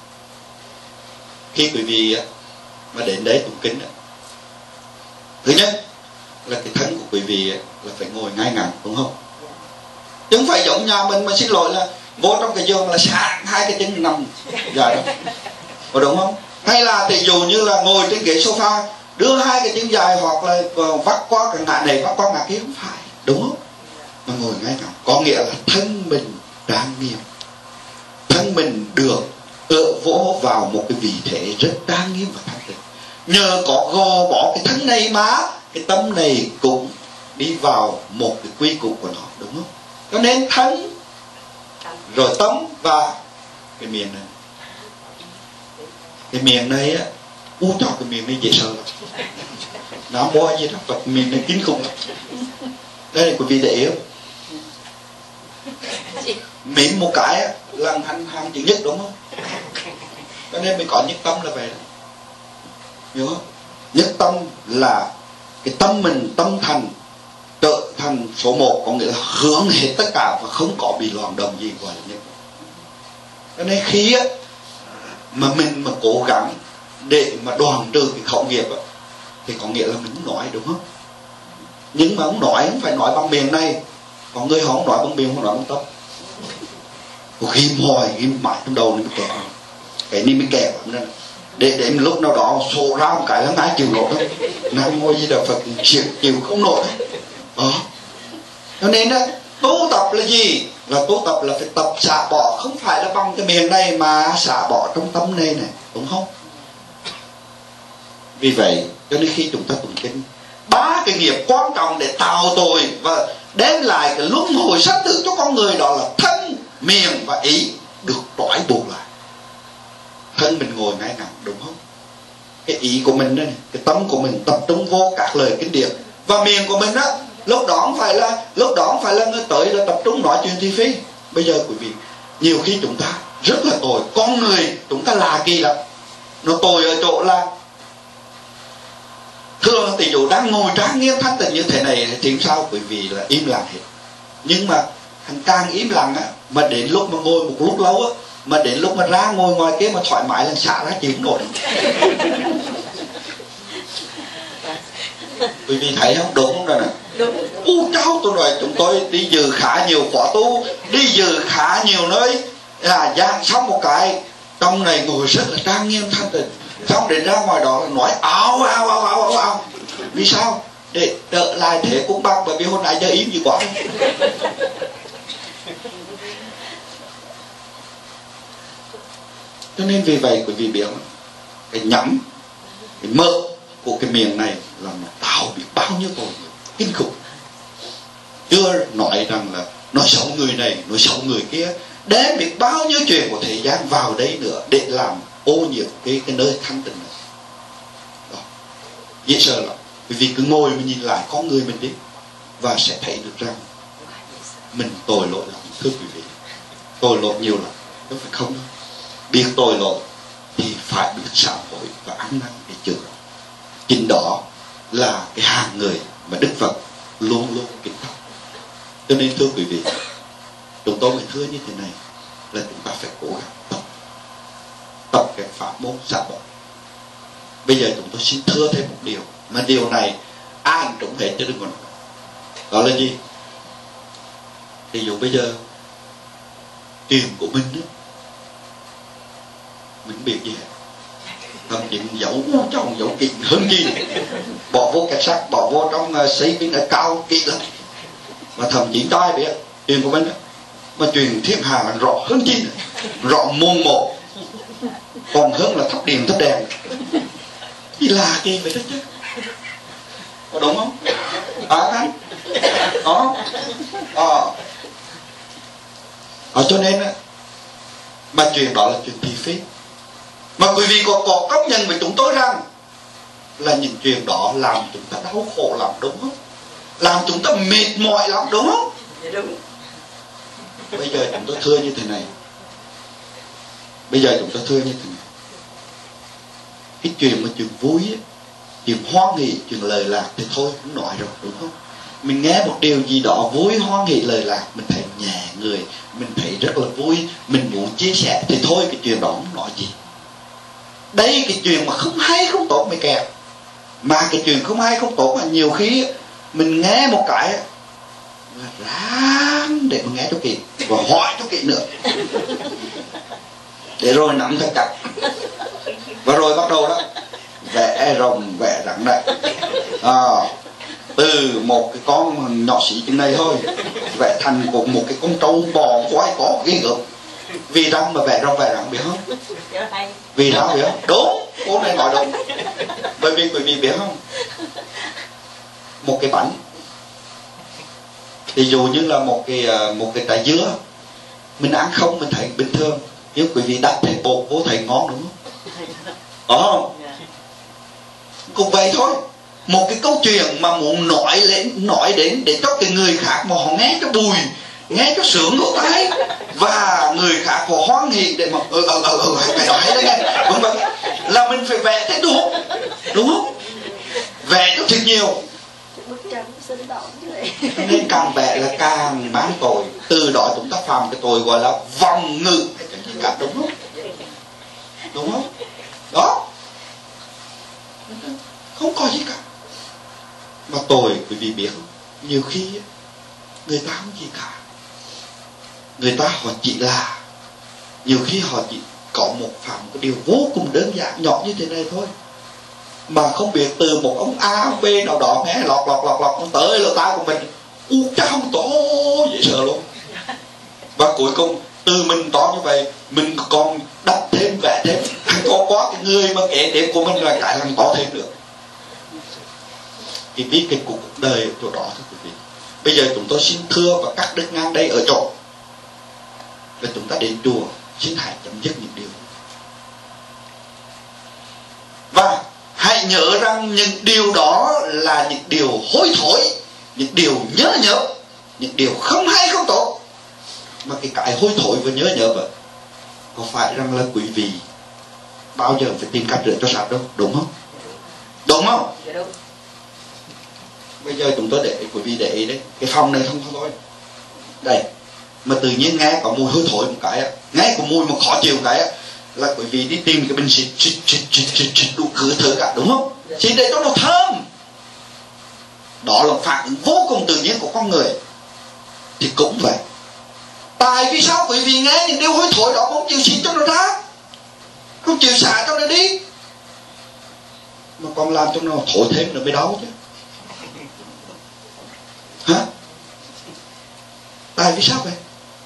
khi quý vị mà đến đấy tụng kinh, thứ nhất là cái thân của quý vị là phải ngồi ngay ngắn, đúng không? Chứ không phải giống nhà mình mà xin lỗi là vô trong cái giường là sáng hai cái chân nằm dài đó, có đúng không? Hay là ví dụ như là ngồi trên ghế sofa đưa hai cái chân dài, hoặc là vắt qua cái ngã này vắt qua ngã kia, không phải, đúng không? Mà ngồi ngay ngắn có nghĩa là thân mình trang nghiêm, thân mình được vỗ vào một cái vị thế rất trang nghiêm và thanh tịnh. Nhờ có gò bỏ cái thân này mà cái tâm này cũng đi vào một cái quy củ của nó, đúng không? Cho nên thân rồi tâm và cái miệng này. Cái miệng này á, cho cái miệng này dễ sợ lắm. Nó bó gì đó, Phật miệng này kinh khủng lắm. Đây là quý vị để ý không? Mỉm một cái á, là hàng chữ nhất, đúng không? Cho nên mình có nhất tâm là vậy đó, hiểu không? Nhất tâm là cái tâm mình, tâm thành trở thành số một, có nghĩa là hướng hết tất cả và không có bị loạn động gì, gọi là nhất. Cho nên khi á mà mình mà cố gắng để mà đoạn trừ cái khẩu nghiệp á, thì có nghĩa là mình không nói, đúng không? Nhưng mà không nói, không phải nói bằng miệng này. Có người họ không nói bằng miệng, không nói bằng tâm. Ghim hoài, ghim mãi trong đầu này mới kẹo. Cái này mới kẹo lắm. Để lúc nào đó sổ ra một cái là ngái chịu nổi đó. Nam Mô Di Đà Phật chịu không nổi đó. Cho nên đó, tu tập là gì? Là tu tập là phải tập xả bỏ, không phải là bằng cái miệng này mà xả bỏ trong tâm này này, đúng không? Vì vậy cho nên khi chúng ta tụng kinh, ba cái nghiệp quan trọng để tạo tội và đem lại cái luân hồi sanh tử cho con người, đó là thân, miệng và ý được trói buộc lại. Thân mình ngồi ngay ngắn, đúng không? Cái ý của mình đây, cái tâm của mình tập trung vô các lời kinh điển. Và miệng của mình á, lúc đó không phải là người tới là tập trung nói chuyện thị phi. Bây giờ quý vị, nhiều khi chúng ta rất là tội, con người chúng ta là kỳ lắm. Nó tội ở chỗ là thường tỷ dụ đang ngồi trang nghiêm thanh tịnh như thế này thì sao quý vị là im lặng hết. Nhưng mà càng im lặng á, mà đến lúc mà ngồi một lúc lâu á, mà đến lúc mà ra ngồi ngoài kia mà thoải mái là xả ra chịu nổi. Quý vị thấy không? Đúng không rồi nè? Đúng. Cháu tôi nói chúng tôi đi dự khá nhiều khóa tu, đi dự khá nhiều nơi, là giang xong một cái trong này ngồi rất là trang nghiêm thanh tịnh, xong đến ra ngoài đó là nói áo. Vì sao? Để đỡ lại thế cũng bằng, bởi vì hôm nay giờ im gì quá. Cho nên vì vậy quý vị biết cái nhắm, cái mở của cái miệng này là nó tạo biết bao nhiêu tội kinh khủng. Chưa nói rằng là nói xấu người này, nói xấu người kia, đem biết bao nhiêu chuyện của thế gian vào đấy nữa để làm ô nhiễm cái nơi thanh tịnh này. Đó, dễ sợ lắm. Quý vị cứ ngồi mà nhìn lại con người mình đi và sẽ thấy được rằng mình tội lỗi lắm, thưa quý vị. Tội lỗi nhiều lắm, không phải không đâu. Biết tội lỗi thì phải biết sám hối và ăn năn để chữa. Chính đó là cái hàng người mà Đức Phật luôn luôn kính trọng. Cho nên thưa quý vị, chúng tôi mới thưa như thế này là chúng ta phải cố gắng tập cái pháp môn xả bỏ. Bây giờ chúng tôi xin thưa thêm một điều, mà điều này ai cũng trúng hết chứ đừng còn. Đó là gì? Ví dụ bây giờ tiền của mình đó, mình biết gì hết, thậm chí giấu trong giấu kỹ hơn gì, bỏ vô cái sắt, bỏ vô trong xây bên ở cao kỹ lắm, mà thậm chí ai biết tiền của mình đó, mà truyền thiên hà là rõ hơn chi, rõ mồn một, còn hơn là thắp điện thắp đèn. Thì là gì vậy đó chứ, có đúng không? Thấy đó. Cho nên mà chuyện đó là chuyện thị phi. Mà quý vị có công nhận với chúng tôi rằng là những chuyện đó làm chúng ta đau khổ lắm, đúng không? Làm chúng ta mệt mỏi lắm, đúng không? Đúng. Bây giờ chúng tôi thưa như thế này. Cái chuyện mà chuyện vui ấy, chuyện hoan hỷ, chuyện lời lạc thì thôi không nói rồi, đúng không? Mình nghe một điều gì đó vui hoan hỷ lời lạc, mình thấy nhẹ người, mình thấy rất là vui, mình muốn chia sẻ, thì thôi cái chuyện đó không nói gì. Đây cái chuyện mà không hay không tốt mới kẹt. Mà cái chuyện không hay không tốt mà nhiều khi mình nghe một cái là ráng để mà nghe cho kỹ và hỏi cho kỹ nữa, để rồi nắm thật chặt. Và rồi bắt đầu đó vẽ rồng vẽ rắn này, từ một cái con nhỏ xí chừng này thôi vẽ thành một cái con trâu bò quái có ghê gớm. Vì răng mà vẽ rồng vẽ rắn biết không? Vì sao biết không? Đúng, cô này nói đúng. Bởi vì quý vị biết không, một cái bánh, ví dụ như là một cái trái dứa, mình ăn không mình thấy bình thường, nhưng quý vị đặt thêm bột vô thấy ngon đúng không? Không? Cũng vậy thôi. Một cái câu chuyện mà muốn nói đến để cho cái người khác mà họ nghe cho bùi, nghe cho sướng lỗ tai, và người khác họ hoan hỉ để mà cái đó hay đấy nghe, vâng vâng, là mình phải vẽ thế được, đúng không? Vẽ cho thật nhiều, nên càng vẽ là càng bán tội. Từ đó chúng ta phạm cái tội gọi là vòng ngữ cả, đúng không? Đúng không? Đó, không có gì cả. Mà tội quý vị biết không, nhiều khi người ta không gì cả, người ta họ chỉ là, nhiều khi họ chỉ có một phạm cái điều vô cùng đơn giản nhỏ như thế này thôi, mà không biết từ một ông A ông B nào đó nghe lọt nó tới lỗ tai của mình, cha không to dễ sợ luôn. Và cuối cùng từ mình to như vậy mình còn đắp thêm vẽ thêm, có quá cái người mà kể đến của mình là cái làm to thêm được. Cái bi kịch của cuộc đời ở chỗ đó thưa quý vị. Bây giờ chúng tôi xin thưa và cắt đứt ngang đây ở chỗ, và chúng ta đến chùa xin hãy chấm dứt những điều, và hãy nhớ rằng những điều đó là những điều hối thối, những điều nhớ, những điều không hay không tốt. Mà cái hối thối và nhớ vậy, có phải rằng là quý vị bao giờ phải tìm cách rửa cho sạch đâu, đúng không? Đúng không? Bây giờ chúng tôi để quý vị để ý đấy, cái phòng này không thôi đây, mà tự nhiên nghe có mùi hôi thối một cái, nghe có mùi mà khó chịu một cái, là quý vị đi tìm cái bình xịt đủ thứ cả, đúng không? Xịt để cho nó thơm. Đó là phản ứng vô cùng tự nhiên của con người. Thì cũng vậy, tại vì sao quý vị nghe những điều hôi thối đó không chịu xịt cho nó ra, không chịu xả cho nó đi, mà còn làm cho nó thổi thêm nữa mới đau chứ, hả? Tại vì sao vậy?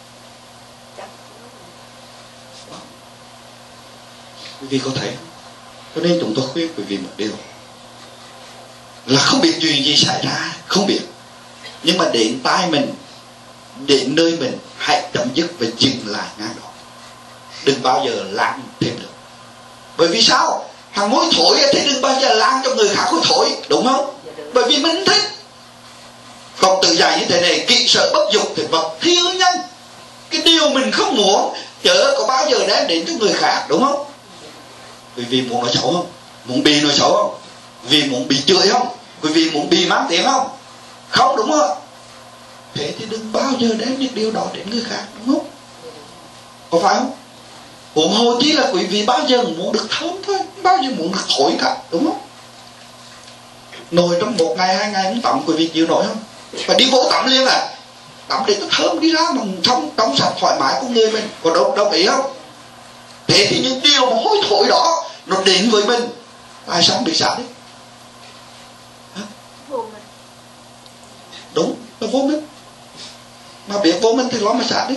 Quý vị có thấy không? Cho nên chúng tôi khuyên quý vị một điều là không biết chuyện gì xảy ra, không biết, nhưng mà đến tai mình, đến nơi mình, hãy chấm dứt và dừng lại ngang đó, đừng bao giờ lan thêm nữa. Bởi vì sao? Thằng hối thổi thì đừng bao giờ lan cho người khác hối thổi, đúng không? Bởi vì mình thích. Còn tự dạy như thế này, kỵ sợ bất dục thì vật thiêu nhân. Cái điều mình không muốn chớ có bao giờ đem đến cho người khác, đúng không? Vì muốn nói xấu không? Muốn bị nói xấu không? Vì muốn bị chửi không? Vì muốn bị mắng tiếng không? Không, đúng không? Thế thì đừng bao giờ đem những điều đó đến người khác, đúng không? Có phải không? Huống hồ chỉ là quý vị bao giờ muốn được thơm thôi, bao giờ muốn được thổi cả, đúng không? Nồi trong 1 ngày 2 ngày không tắm, quý vị chịu nổi không? Phải đi vô tắm liền à? Tắm để nó thơm đi ra mà trong sạch thoải mái của người mình, có đồng ý không? Thế thì những điều mà hối thối đó nó đến với mình, tại sao không bị xả đi? Đúng, nó vô minh. Mà biết vô minh thì lo mà xả đi.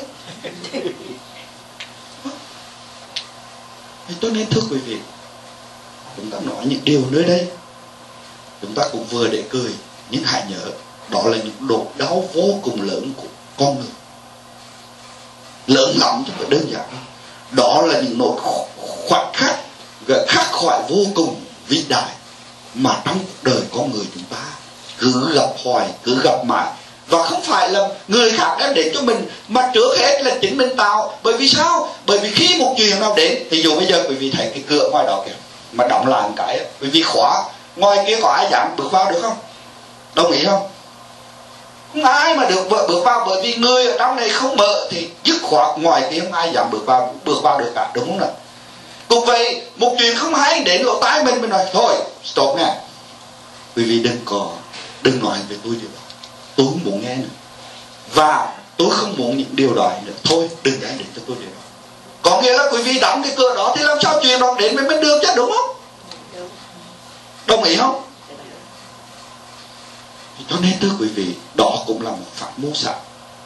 Cho nên thưa quý vị, chúng ta nói những điều nơi đây, chúng ta cũng vừa để cười, nhưng hãy nhớ đó là những nỗi đau vô cùng lớn của con người, lớn lắm chứ không phải đơn giản. Đó là những nỗi khoảnh khắc khắc khoải vô cùng vĩ đại mà trong cuộc đời con người chúng ta cứ gặp hoài, cứ gặp mãi. Và không phải là người khác đem đến cho mình, mà trước hết là chính mình tạo. Bởi vì sao? Bởi vì khi một chuyện nào đến, ví dụ bây giờ quý vị thấy cái cửa ngoài đó kìa, mà đóng lại một cái, quý vị khóa, ngoài kia có ai dám bước vào được không? Đồng ý không? Không ai mà được bước vào, bởi vì người ở trong này không mở thì dứt khoát ngoài kia không ai dám bước vào được cả, đúng không nào? Cũng vậy, một chuyện không hay đến lỗ tai mình nói thôi stop nè, quý vị đừng nói về tôi điều đó, tôi không muốn nghe nữa, và tôi không muốn những điều đó nữa, thôi đừng giải đến cho tôi điều đó. Có nghĩa là quý vị đóng cái cửa đó thì làm sao chuyện đó đến với mình được chứ, đúng không? Đồng ý không? Cho nên thưa quý vị, đó cũng là một pháp môn xả.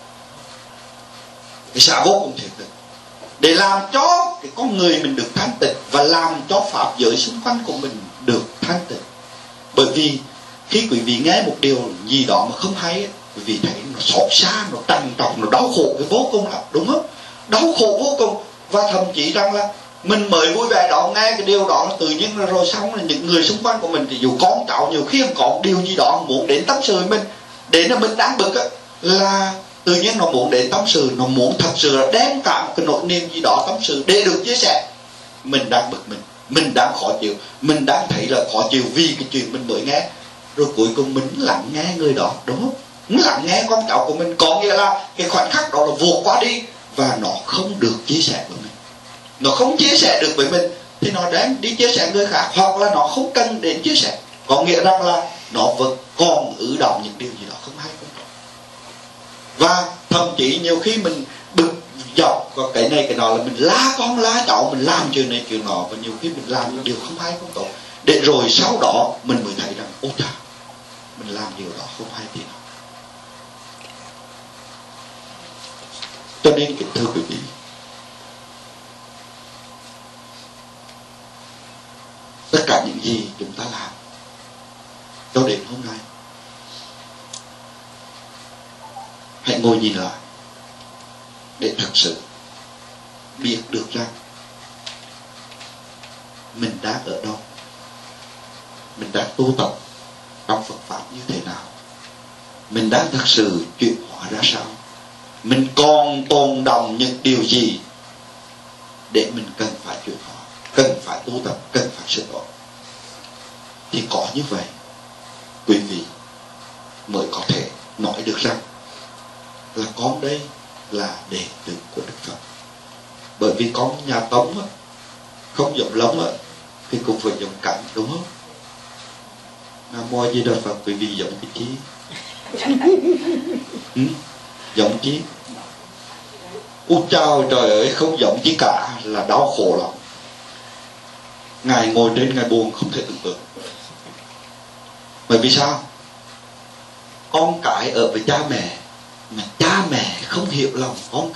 Cái xả vô cùng thiệt thực, để làm cho cái con người mình được thanh tịnh, và làm cho pháp giới xung quanh của mình được thanh tịnh. Bởi vì khi quý vị nghe một điều gì đó mà không hay, quý vị thấy nó xót xa, nó trằn trọc, nó đau khổ cái vô cùng lắm, đúng không? Đau khổ vô cùng. Và thậm chí rằng là mình mới vui vẻ đó, nghe cái điều đó tự nhiên rồi xong là những người xung quanh của mình, thì dù con cháu nhiều khi có điều gì đó muốn đến tâm sự mình, đến là mình đang bực á, là tự nhiên nó muốn đến tâm sự, nó muốn thật sự là đem cả một cái nỗi niềm gì đó tâm sự để được chia sẻ. Mình đang bực mình đang khó chịu, mình đang thấy là khó chịu vì cái chuyện mình mới nghe, rồi cuối cùng mình lắng nghe người đó, đúng không? Mình lắng nghe con cháu của mình, có nghĩa là cái khoảnh khắc đó là vượt qua đi, và nó không được chia sẻ với mình, nó không chia sẻ được với mình, thì nó đem đi chia sẻ người khác, hoặc là nó không cần đến chia sẻ, có nghĩa rằng là nó vẫn còn ứ động những điều gì đó không hay, không tốt. Và thậm chí nhiều khi mình bực dọc cái này cái nọ, là mình la con la cháu, mình làm chuyện này chuyện nọ, và nhiều khi mình làm những điều không hay không tốt, để rồi sau đó mình mới thấy rằng ôi trời, mình làm điều đó không hay thì nào. Cho nên kính thưa quý vị, tất cả những gì chúng ta làm cho đến hôm nay, hãy ngồi nhìn lại để thật sự biết được rằng mình đang ở đâu, mình đang tu tập trong Phật pháp như thế nào, mình đang thật sự chuyển hóa ra sao, mình còn tồn đọng những điều gì để mình cần phải chuyển hóa, cần phải tu tập, cần phải sửa đổi. Thì có như vậy quý vị mới có thể nói được rằng là con đây là đệ tử của Đức Phật. Bởi vì con nhà Tống á, không giống lắm á, thì cũng phải giống cảnh, đúng không? Nam Mô A Di Đà Phật, quý vị giống cái chí? Giống chí? Ôi trời ơi, không giống chí cả là đau khổ lắm. Ngài ngồi trên Ngài buồn không thể tưởng tượng. Bởi vì sao? Con cái ở với cha mẹ, mà cha mẹ không hiểu lòng con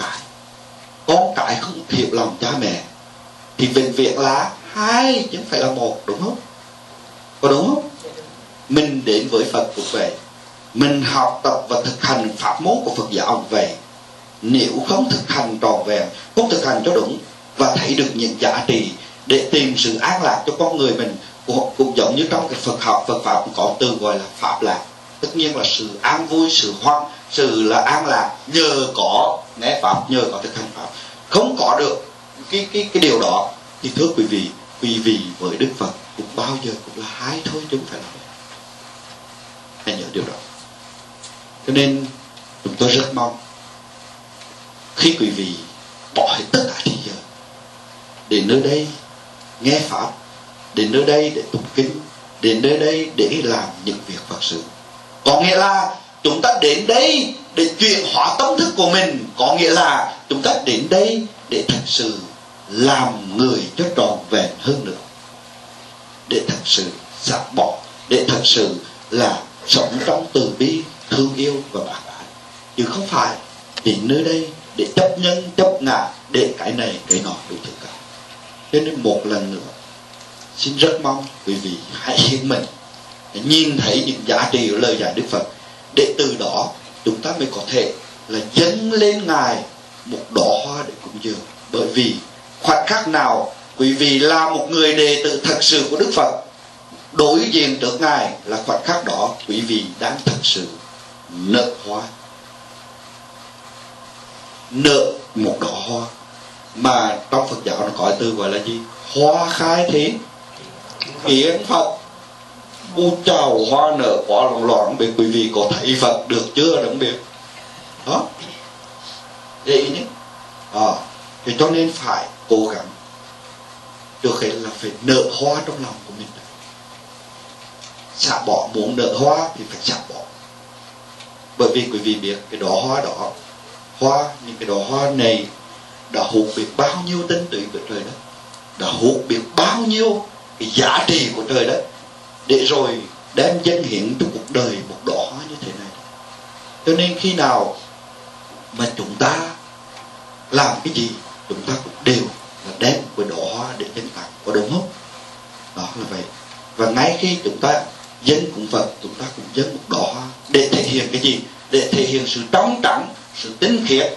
cái không hiểu lòng cha mẹ, thì vĩnh viễn là hai chứ không phải là một, đúng không? Có đúng không? Mình đến với Phật cũng vậy, mình học tập và thực hành pháp môn của Phật giáo cũng vậy. Nếu không thực hành trọn vẹn, không thực hành cho đúng, và thấy được những giá trị để tìm sự an lạc cho con người mình, cũng giống như trong cái Phật học, Phật pháp cũng có từ gọi là pháp lạc. Tất nhiên là sự an vui, sự là an lạc nhờ có nghe pháp, nhờ có thực hành pháp. Không có được cái điều đó thì thưa quý vị với Đức Phật cũng bao giờ cũng là hai thôi chứ không phải là một. Hãy nhớ điều đó. Cho nên chúng tôi rất mong khi quý vị bỏ hết tất cả thời giờ đến nơi đây nghe pháp, đến nơi đây để tụng kinh, đến nơi đây để làm những việc Phật sự. Có nghĩa là chúng ta đến đây để chuyển hóa tâm thức của mình, có nghĩa là chúng ta đến đây để thật sự làm người cho trọn vẹn hơn nữa, để thật sự xả bỏ, để thật sự là sống trong từ bi, thương yêu và bác ái, chứ không phải đến nơi đây để chấp nhân, chấp ngã, để cái này cái nọ đủ thứ cả. Cho nên một lần nữa xin rất mong quý vị hãy hiện mình nhìn thấy những giá trị của lời dạy Đức Phật, để từ đó chúng ta mới có thể là dâng lên Ngài một đóa hoa để cúng dường. Bởi vì khoảnh khắc nào quý vị là một người đệ tử thật sự của Đức Phật, đối diện trước Ngài là khoảnh khắc đó quý vị đang thật sự nở hoa, nở một đóa hoa. Mà trong Phật giáo nó có từ gọi là gì? Hoa khai thế kiến Phật. u chào hoa nở quá loạn loạn, biết quý vị có thấy Phật được chưa, đúng biết đó, để ý nhé. Thì cho nên phải cố gắng trước hết là phải nở hoa trong lòng của mình. Xả bỏ, muốn nở hoa thì phải xả bỏ. Bởi vì quý vị biết cái đóa hoa đó, những cái đóa hoa này đã hút biết bao nhiêu tinh túy của trời đất, đã hút biết bao nhiêu cái giá trị của trời đất, để rồi đem dâng hiến trong cuộc đời một đóa hoa như thế này. Cho nên khi nào mà chúng ta làm cái gì, chúng ta cũng đều là đem một đóa hoa để dâng tặng, có đúng không? Đó là vậy. Và ngay khi chúng ta dâng cúng Phật, chúng ta cũng dâng một đóa hoa để thể hiện cái gì? Để thể hiện sự trong trắng, sự tinh khiết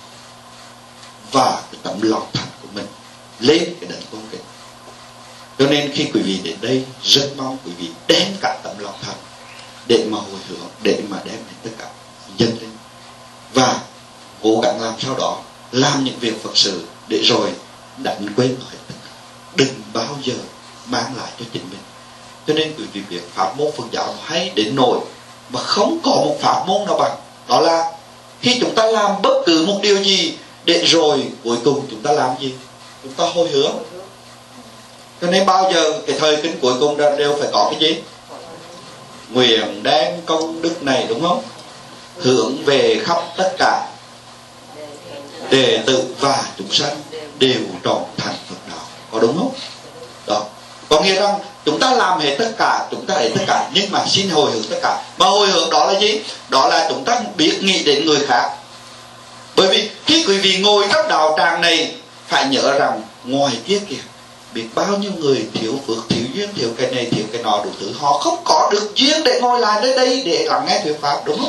và cái tấm lòng thành của mình lên cái đấng tôn kính. Cho nên khi quý vị đến đây, rất mong quý vị đem cả tấm lòng thành để mà hồi hướng, để mà đem đến tất cả dân lên, và cố gắng làm sao đó làm những việc Phật sự để rồi đánh quên hết tất cả, đừng bao giờ mang lại cho chính mình. Cho nên quý vị biết pháp môn Phật giáo hay đến nỗi mà không có một pháp môn nào bằng, đó là khi chúng ta làm bất cứ một điều gì để rồi cuối cùng chúng ta làm gì? Chúng ta hồi hướng. Cho nên bao giờ cái thời kinh cuối cùng đều phải có cái gì? Nguyện đem công đức này, đúng không? Hướng về khắp tất cả đệ tử và chúng sanh đều trọn thành Phật đạo, có đúng không? Đó, có nghĩa rằng chúng ta làm hết tất cả, chúng ta hết tất cả, nhưng mà xin hồi hướng tất cả. Mà hồi hướng đó là gì? Đó là chúng ta biết nghĩ đến người khác. Bởi vì khi quý vị ngồi trong đạo tràng này, phải nhớ rằng ngoài kia kìa, biết bao nhiêu người thiếu phước, thiếu duyên, thiếu cái này, thiếu cái nọ đủ thứ, họ không có được duyên để ngồi lại nơi đây để lắng nghe thuyết pháp, đúng không?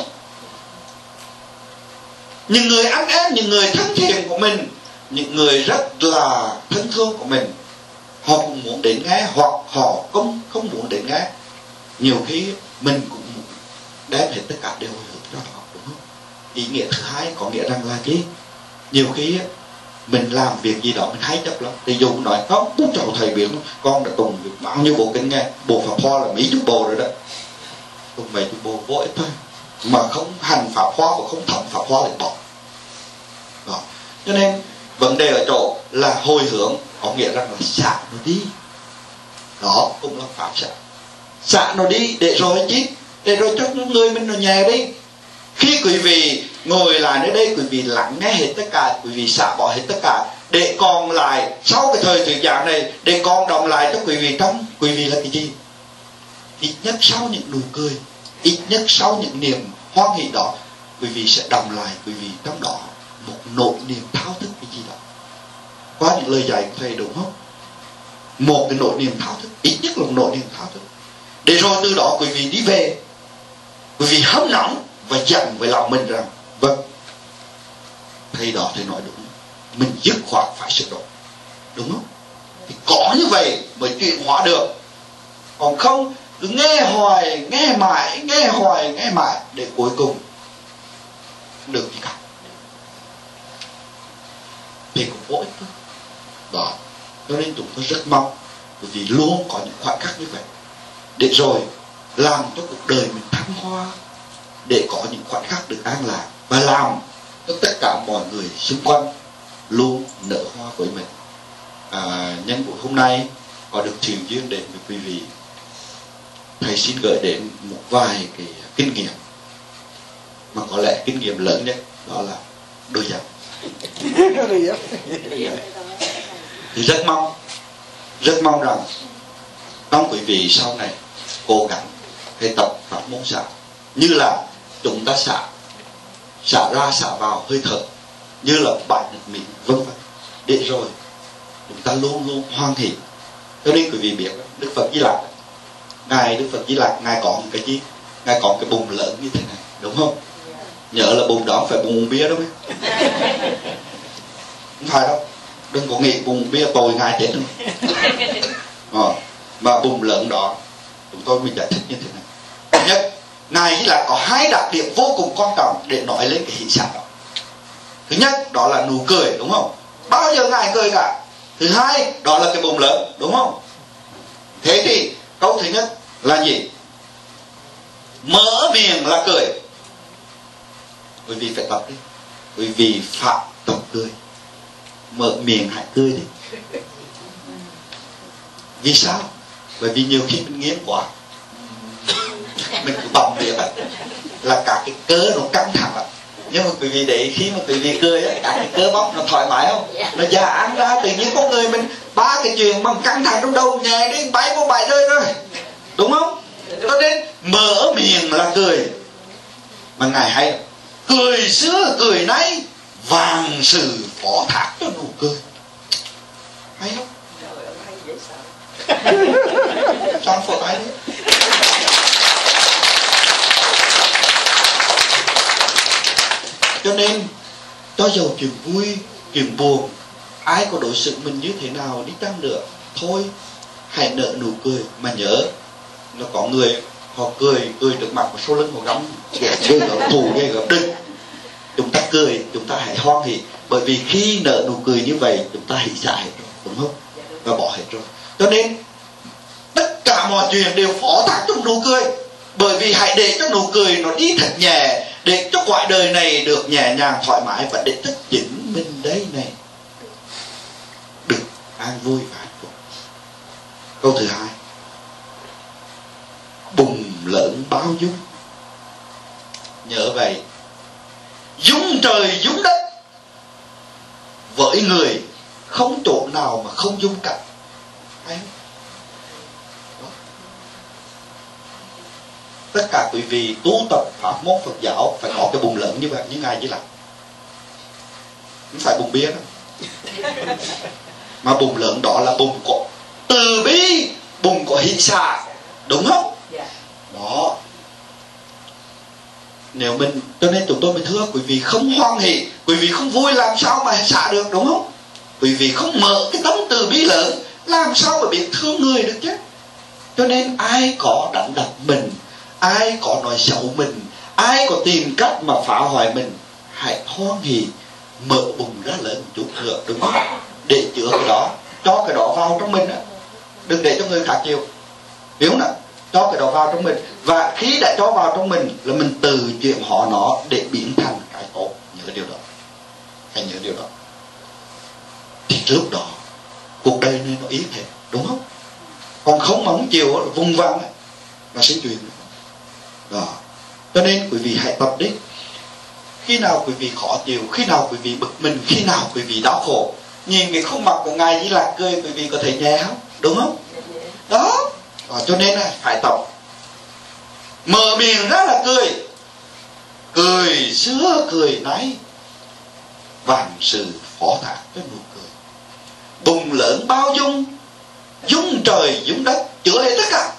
Những người anh em, những người thân thiện của mình, những người rất là thân thương của mình, họ cũng muốn đến nghe, hoặc họ không muốn đến nghe. Nhiều khi mình cũng đem hết tất cả đều hồi hướng cho họ, đúng không? Ý nghĩa thứ hai có nghĩa rằng là gì? Nhiều khi mình làm việc gì đó mình hay chấp lắm, thì dù nói không, bố cháu thầy biết con đã tùng được bao nhiêu bộ kinh nghe, bộ Pháp Hoa là mấy chục bộ rồi đó, tùng mấy chục bộ vô ích thôi, mà không hành Pháp Hoa và không thẩm Pháp Hoa lại bỏ. Đó. Cho nên vấn đề ở chỗ là hồi hướng, có nghĩa rằng là xả nó đi. Đó cũng là pháp xả nó đi để rồi chứ, để rồi cho người mình nó nhẹ đi. Khi quý vị ngồi lại nơi đây, quý vị lắng nghe hết tất cả, quý vị xả bỏ hết tất cả, để còn lại sau cái thời thuyết giảng này, để còn đồng lại cho quý vị trong quý vị là cái gì? Ít nhất sau những nụ cười, ít nhất sau những niềm hoan hỷ đó, quý vị sẽ đồng lại quý vị trong đó một nỗi niềm thao thức cái gì đó. Qua những lời dạy của thầy, đúng không? Một cái nỗi niềm thao thức, ít nhất là một nỗi niềm thao thức, để rồi từ đó quý vị đi về, quý vị hâm nóng và dặn với lòng mình rằng vâng, thầy đó thầy nói đúng, mình dứt khoát phải sửa đổi, đúng không? Thì có như vậy mới chuyển hóa được. Còn không cứ nghe hoài, nghe mãi, nghe hoài, nghe mãi, để cuối cùng được gì cả thì cũng vô ích thôi. Đó, cho nên chúng tôi rất mong bởi vì luôn có những khoảnh khắc như vậy để rồi làm cho cuộc đời mình thăng hoa, để có những khoảnh khắc được an lạc, và làm cho tất cả mọi người xung quanh luôn nở hoa với mình. Nhân buổi hôm nay có được thiện duyên đến với quý vị, thầy xin gửi đến một vài cái kinh nghiệm, mà có lẽ kinh nghiệm lớn nhất đó là đôi dập. Thì rất mong rằng trong quý vị sau này cố gắng hãy tập pháp môn xả, như là chúng ta xả ra xả vào hơi thở, như là bãi nước mỹ, vân vân, để rồi chúng ta luôn luôn hoan hỷ. Cho nên quý vị biết Đức Phật Di Lặc, Đức Phật Di Lặc ngài có một cái gì? Ngài có cái bụng lớn như thế này, đúng không? Nhớ là bụng đó phải bụng bia đúng không? Không phải đâu, đừng có nghĩ bụng bia tội ngài chết đâu. Mà bụng lớn đó chúng tôi mới giải thích như thế này. Thứ nhất, ngài Di Lặc có hai đặc điểm vô cùng quan trọng để nói lên cái hỷ xả đó. Thứ nhất đó là nụ cười, đúng không? Bao giờ ngài cười cả. Thứ hai đó là cái bụng lớn, đúng không? Thế thì câu thứ nhất là gì? mở miệng là cười. Quý vị phải tập đi, quý vị phải tập cười. Mở miệng hãy cười đi. Vì sao? Bởi vì nhiều khi mình nghiến quá, mình cứ bầm miệng là cả cái cơ nó căng thẳng. Nhưng mà quý vị để khi mà quý vị cười cả cái cơ bắp nó thoải mái không? Nó giãn ra, tự nhiên con người mình ba cái chuyện bằng căng thẳng trong đầu nhẹ đi bay vô bãi rơi rồi, đúng không? Cho nên mở miệng là cười. Mà Ngài hay cười xưa cười nay, vàng sự phó thác cho nụ cười. Hay không? Sao phổ tay đấy. Cho nên cho dầu chuyện vui, chuyện buồn, ai có đối xử mình như thế nào đi chăng nữa, thôi hãy nở nụ cười. Mà nhớ, nó có người họ cười trước mặt và sau lưng họ gắm ghê gớm, thù ghê gớm. Đừng, chúng ta cười, chúng ta hãy hoan hỉ. Bởi vì khi nở nụ cười như vậy, chúng ta hỷ xả hết rồi, đúng không? Và bỏ hết rồi. Cho nên tất cả mọi chuyện đều phó thác trong nụ cười. Bởi vì hãy để cho nụ cười nó đi thật nhẹ, để cho quả đời này được nhẹ nhàng thoải mái, và để tất chính mình đây này được an vui và hạnh phúc. Câu thứ hai, bùng lớn bao dung. Nhớ vậy, dung trời dung đất, với người không chỗ nào mà không dung cảnh. Hay không? Tất cả quý vị tu tập pháp môn Phật giáo phải có cái bùng lớn như vậy, như Ngài Di Lặc. Không phải bùng bia đâu, mà bùng lớn đó là bùng có từ bi, bùng có hỷ xả, đúng không? Đó. Nếu mình, cho nên chúng tôi mới thưa quý vị, không hoan hỷ, quý vị không vui làm sao mà xả được, đúng không? Quý vị không mở cái tấm từ bi lớn, làm sao mà biết thương người được chứ? Cho nên ai có đánh đập mình, ai có nói xấu mình, ai có tìm cách mà phá hoại mình, hãy hoan hỷ mở bùng ra lớn một chút nữa, đúng không? Để chữa cái đó, cho cái đó vào trong mình đó. Đừng để cho người khác chịu, hiểu không nào? Cho cái đó vào trong mình. Và khi đã cho vào trong mình là mình từ chuyện họ nó để biến thành cái tốt. Nhớ điều đó, hãy nhớ điều đó. Thì lúc đó cuộc đời này nó yên hết, đúng không? Còn không mà không chịu vùng vằng là sẽ chuyện đó. Cho nên quý vị hãy tập đi. Khi nào quý vị khó chịu, khi nào quý vị bực mình, khi nào quý vị đau khổ, nhìn cái khuôn mặt của Ngài Di Lặc cười, quý vị có thể nhẹ không? Đúng không? Đó. Cho nên phải tập. Mở miệng ra là cười. Cười xưa cười nay, vạn sự phó thác cho nụ cười. Bùng lớn bao dung, dung trời dung đất, chữa hết tất cả.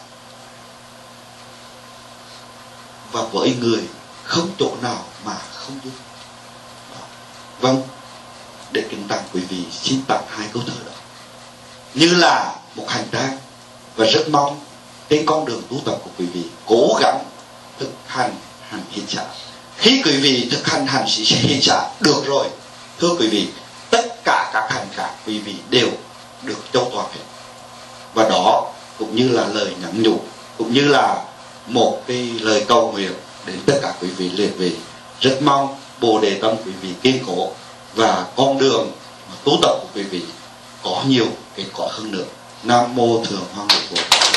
Và với người không chỗ nào mà không dung. Vâng, để kính tặng quý vị xin tặng hai câu thơ đó như là một hành trang, và rất mong trên con đường tu tập của quý vị cố gắng thực hành hành hiến xả. Khi quý vị thực hành hành hiến xả được rồi, thưa quý vị, tất cả các hành khác quý vị đều được châu toàn hết. Và đó cũng như là lời nhắn nhủ, cũng như là một cái lời cầu nguyện đến tất cả quý vị liệt vị. Rất mong Bồ Đề tâm quý vị kiên cố, và con đường tu tập của quý vị có nhiều kết quả hơn nữa. Nam mô Thượng Hoàng Phật.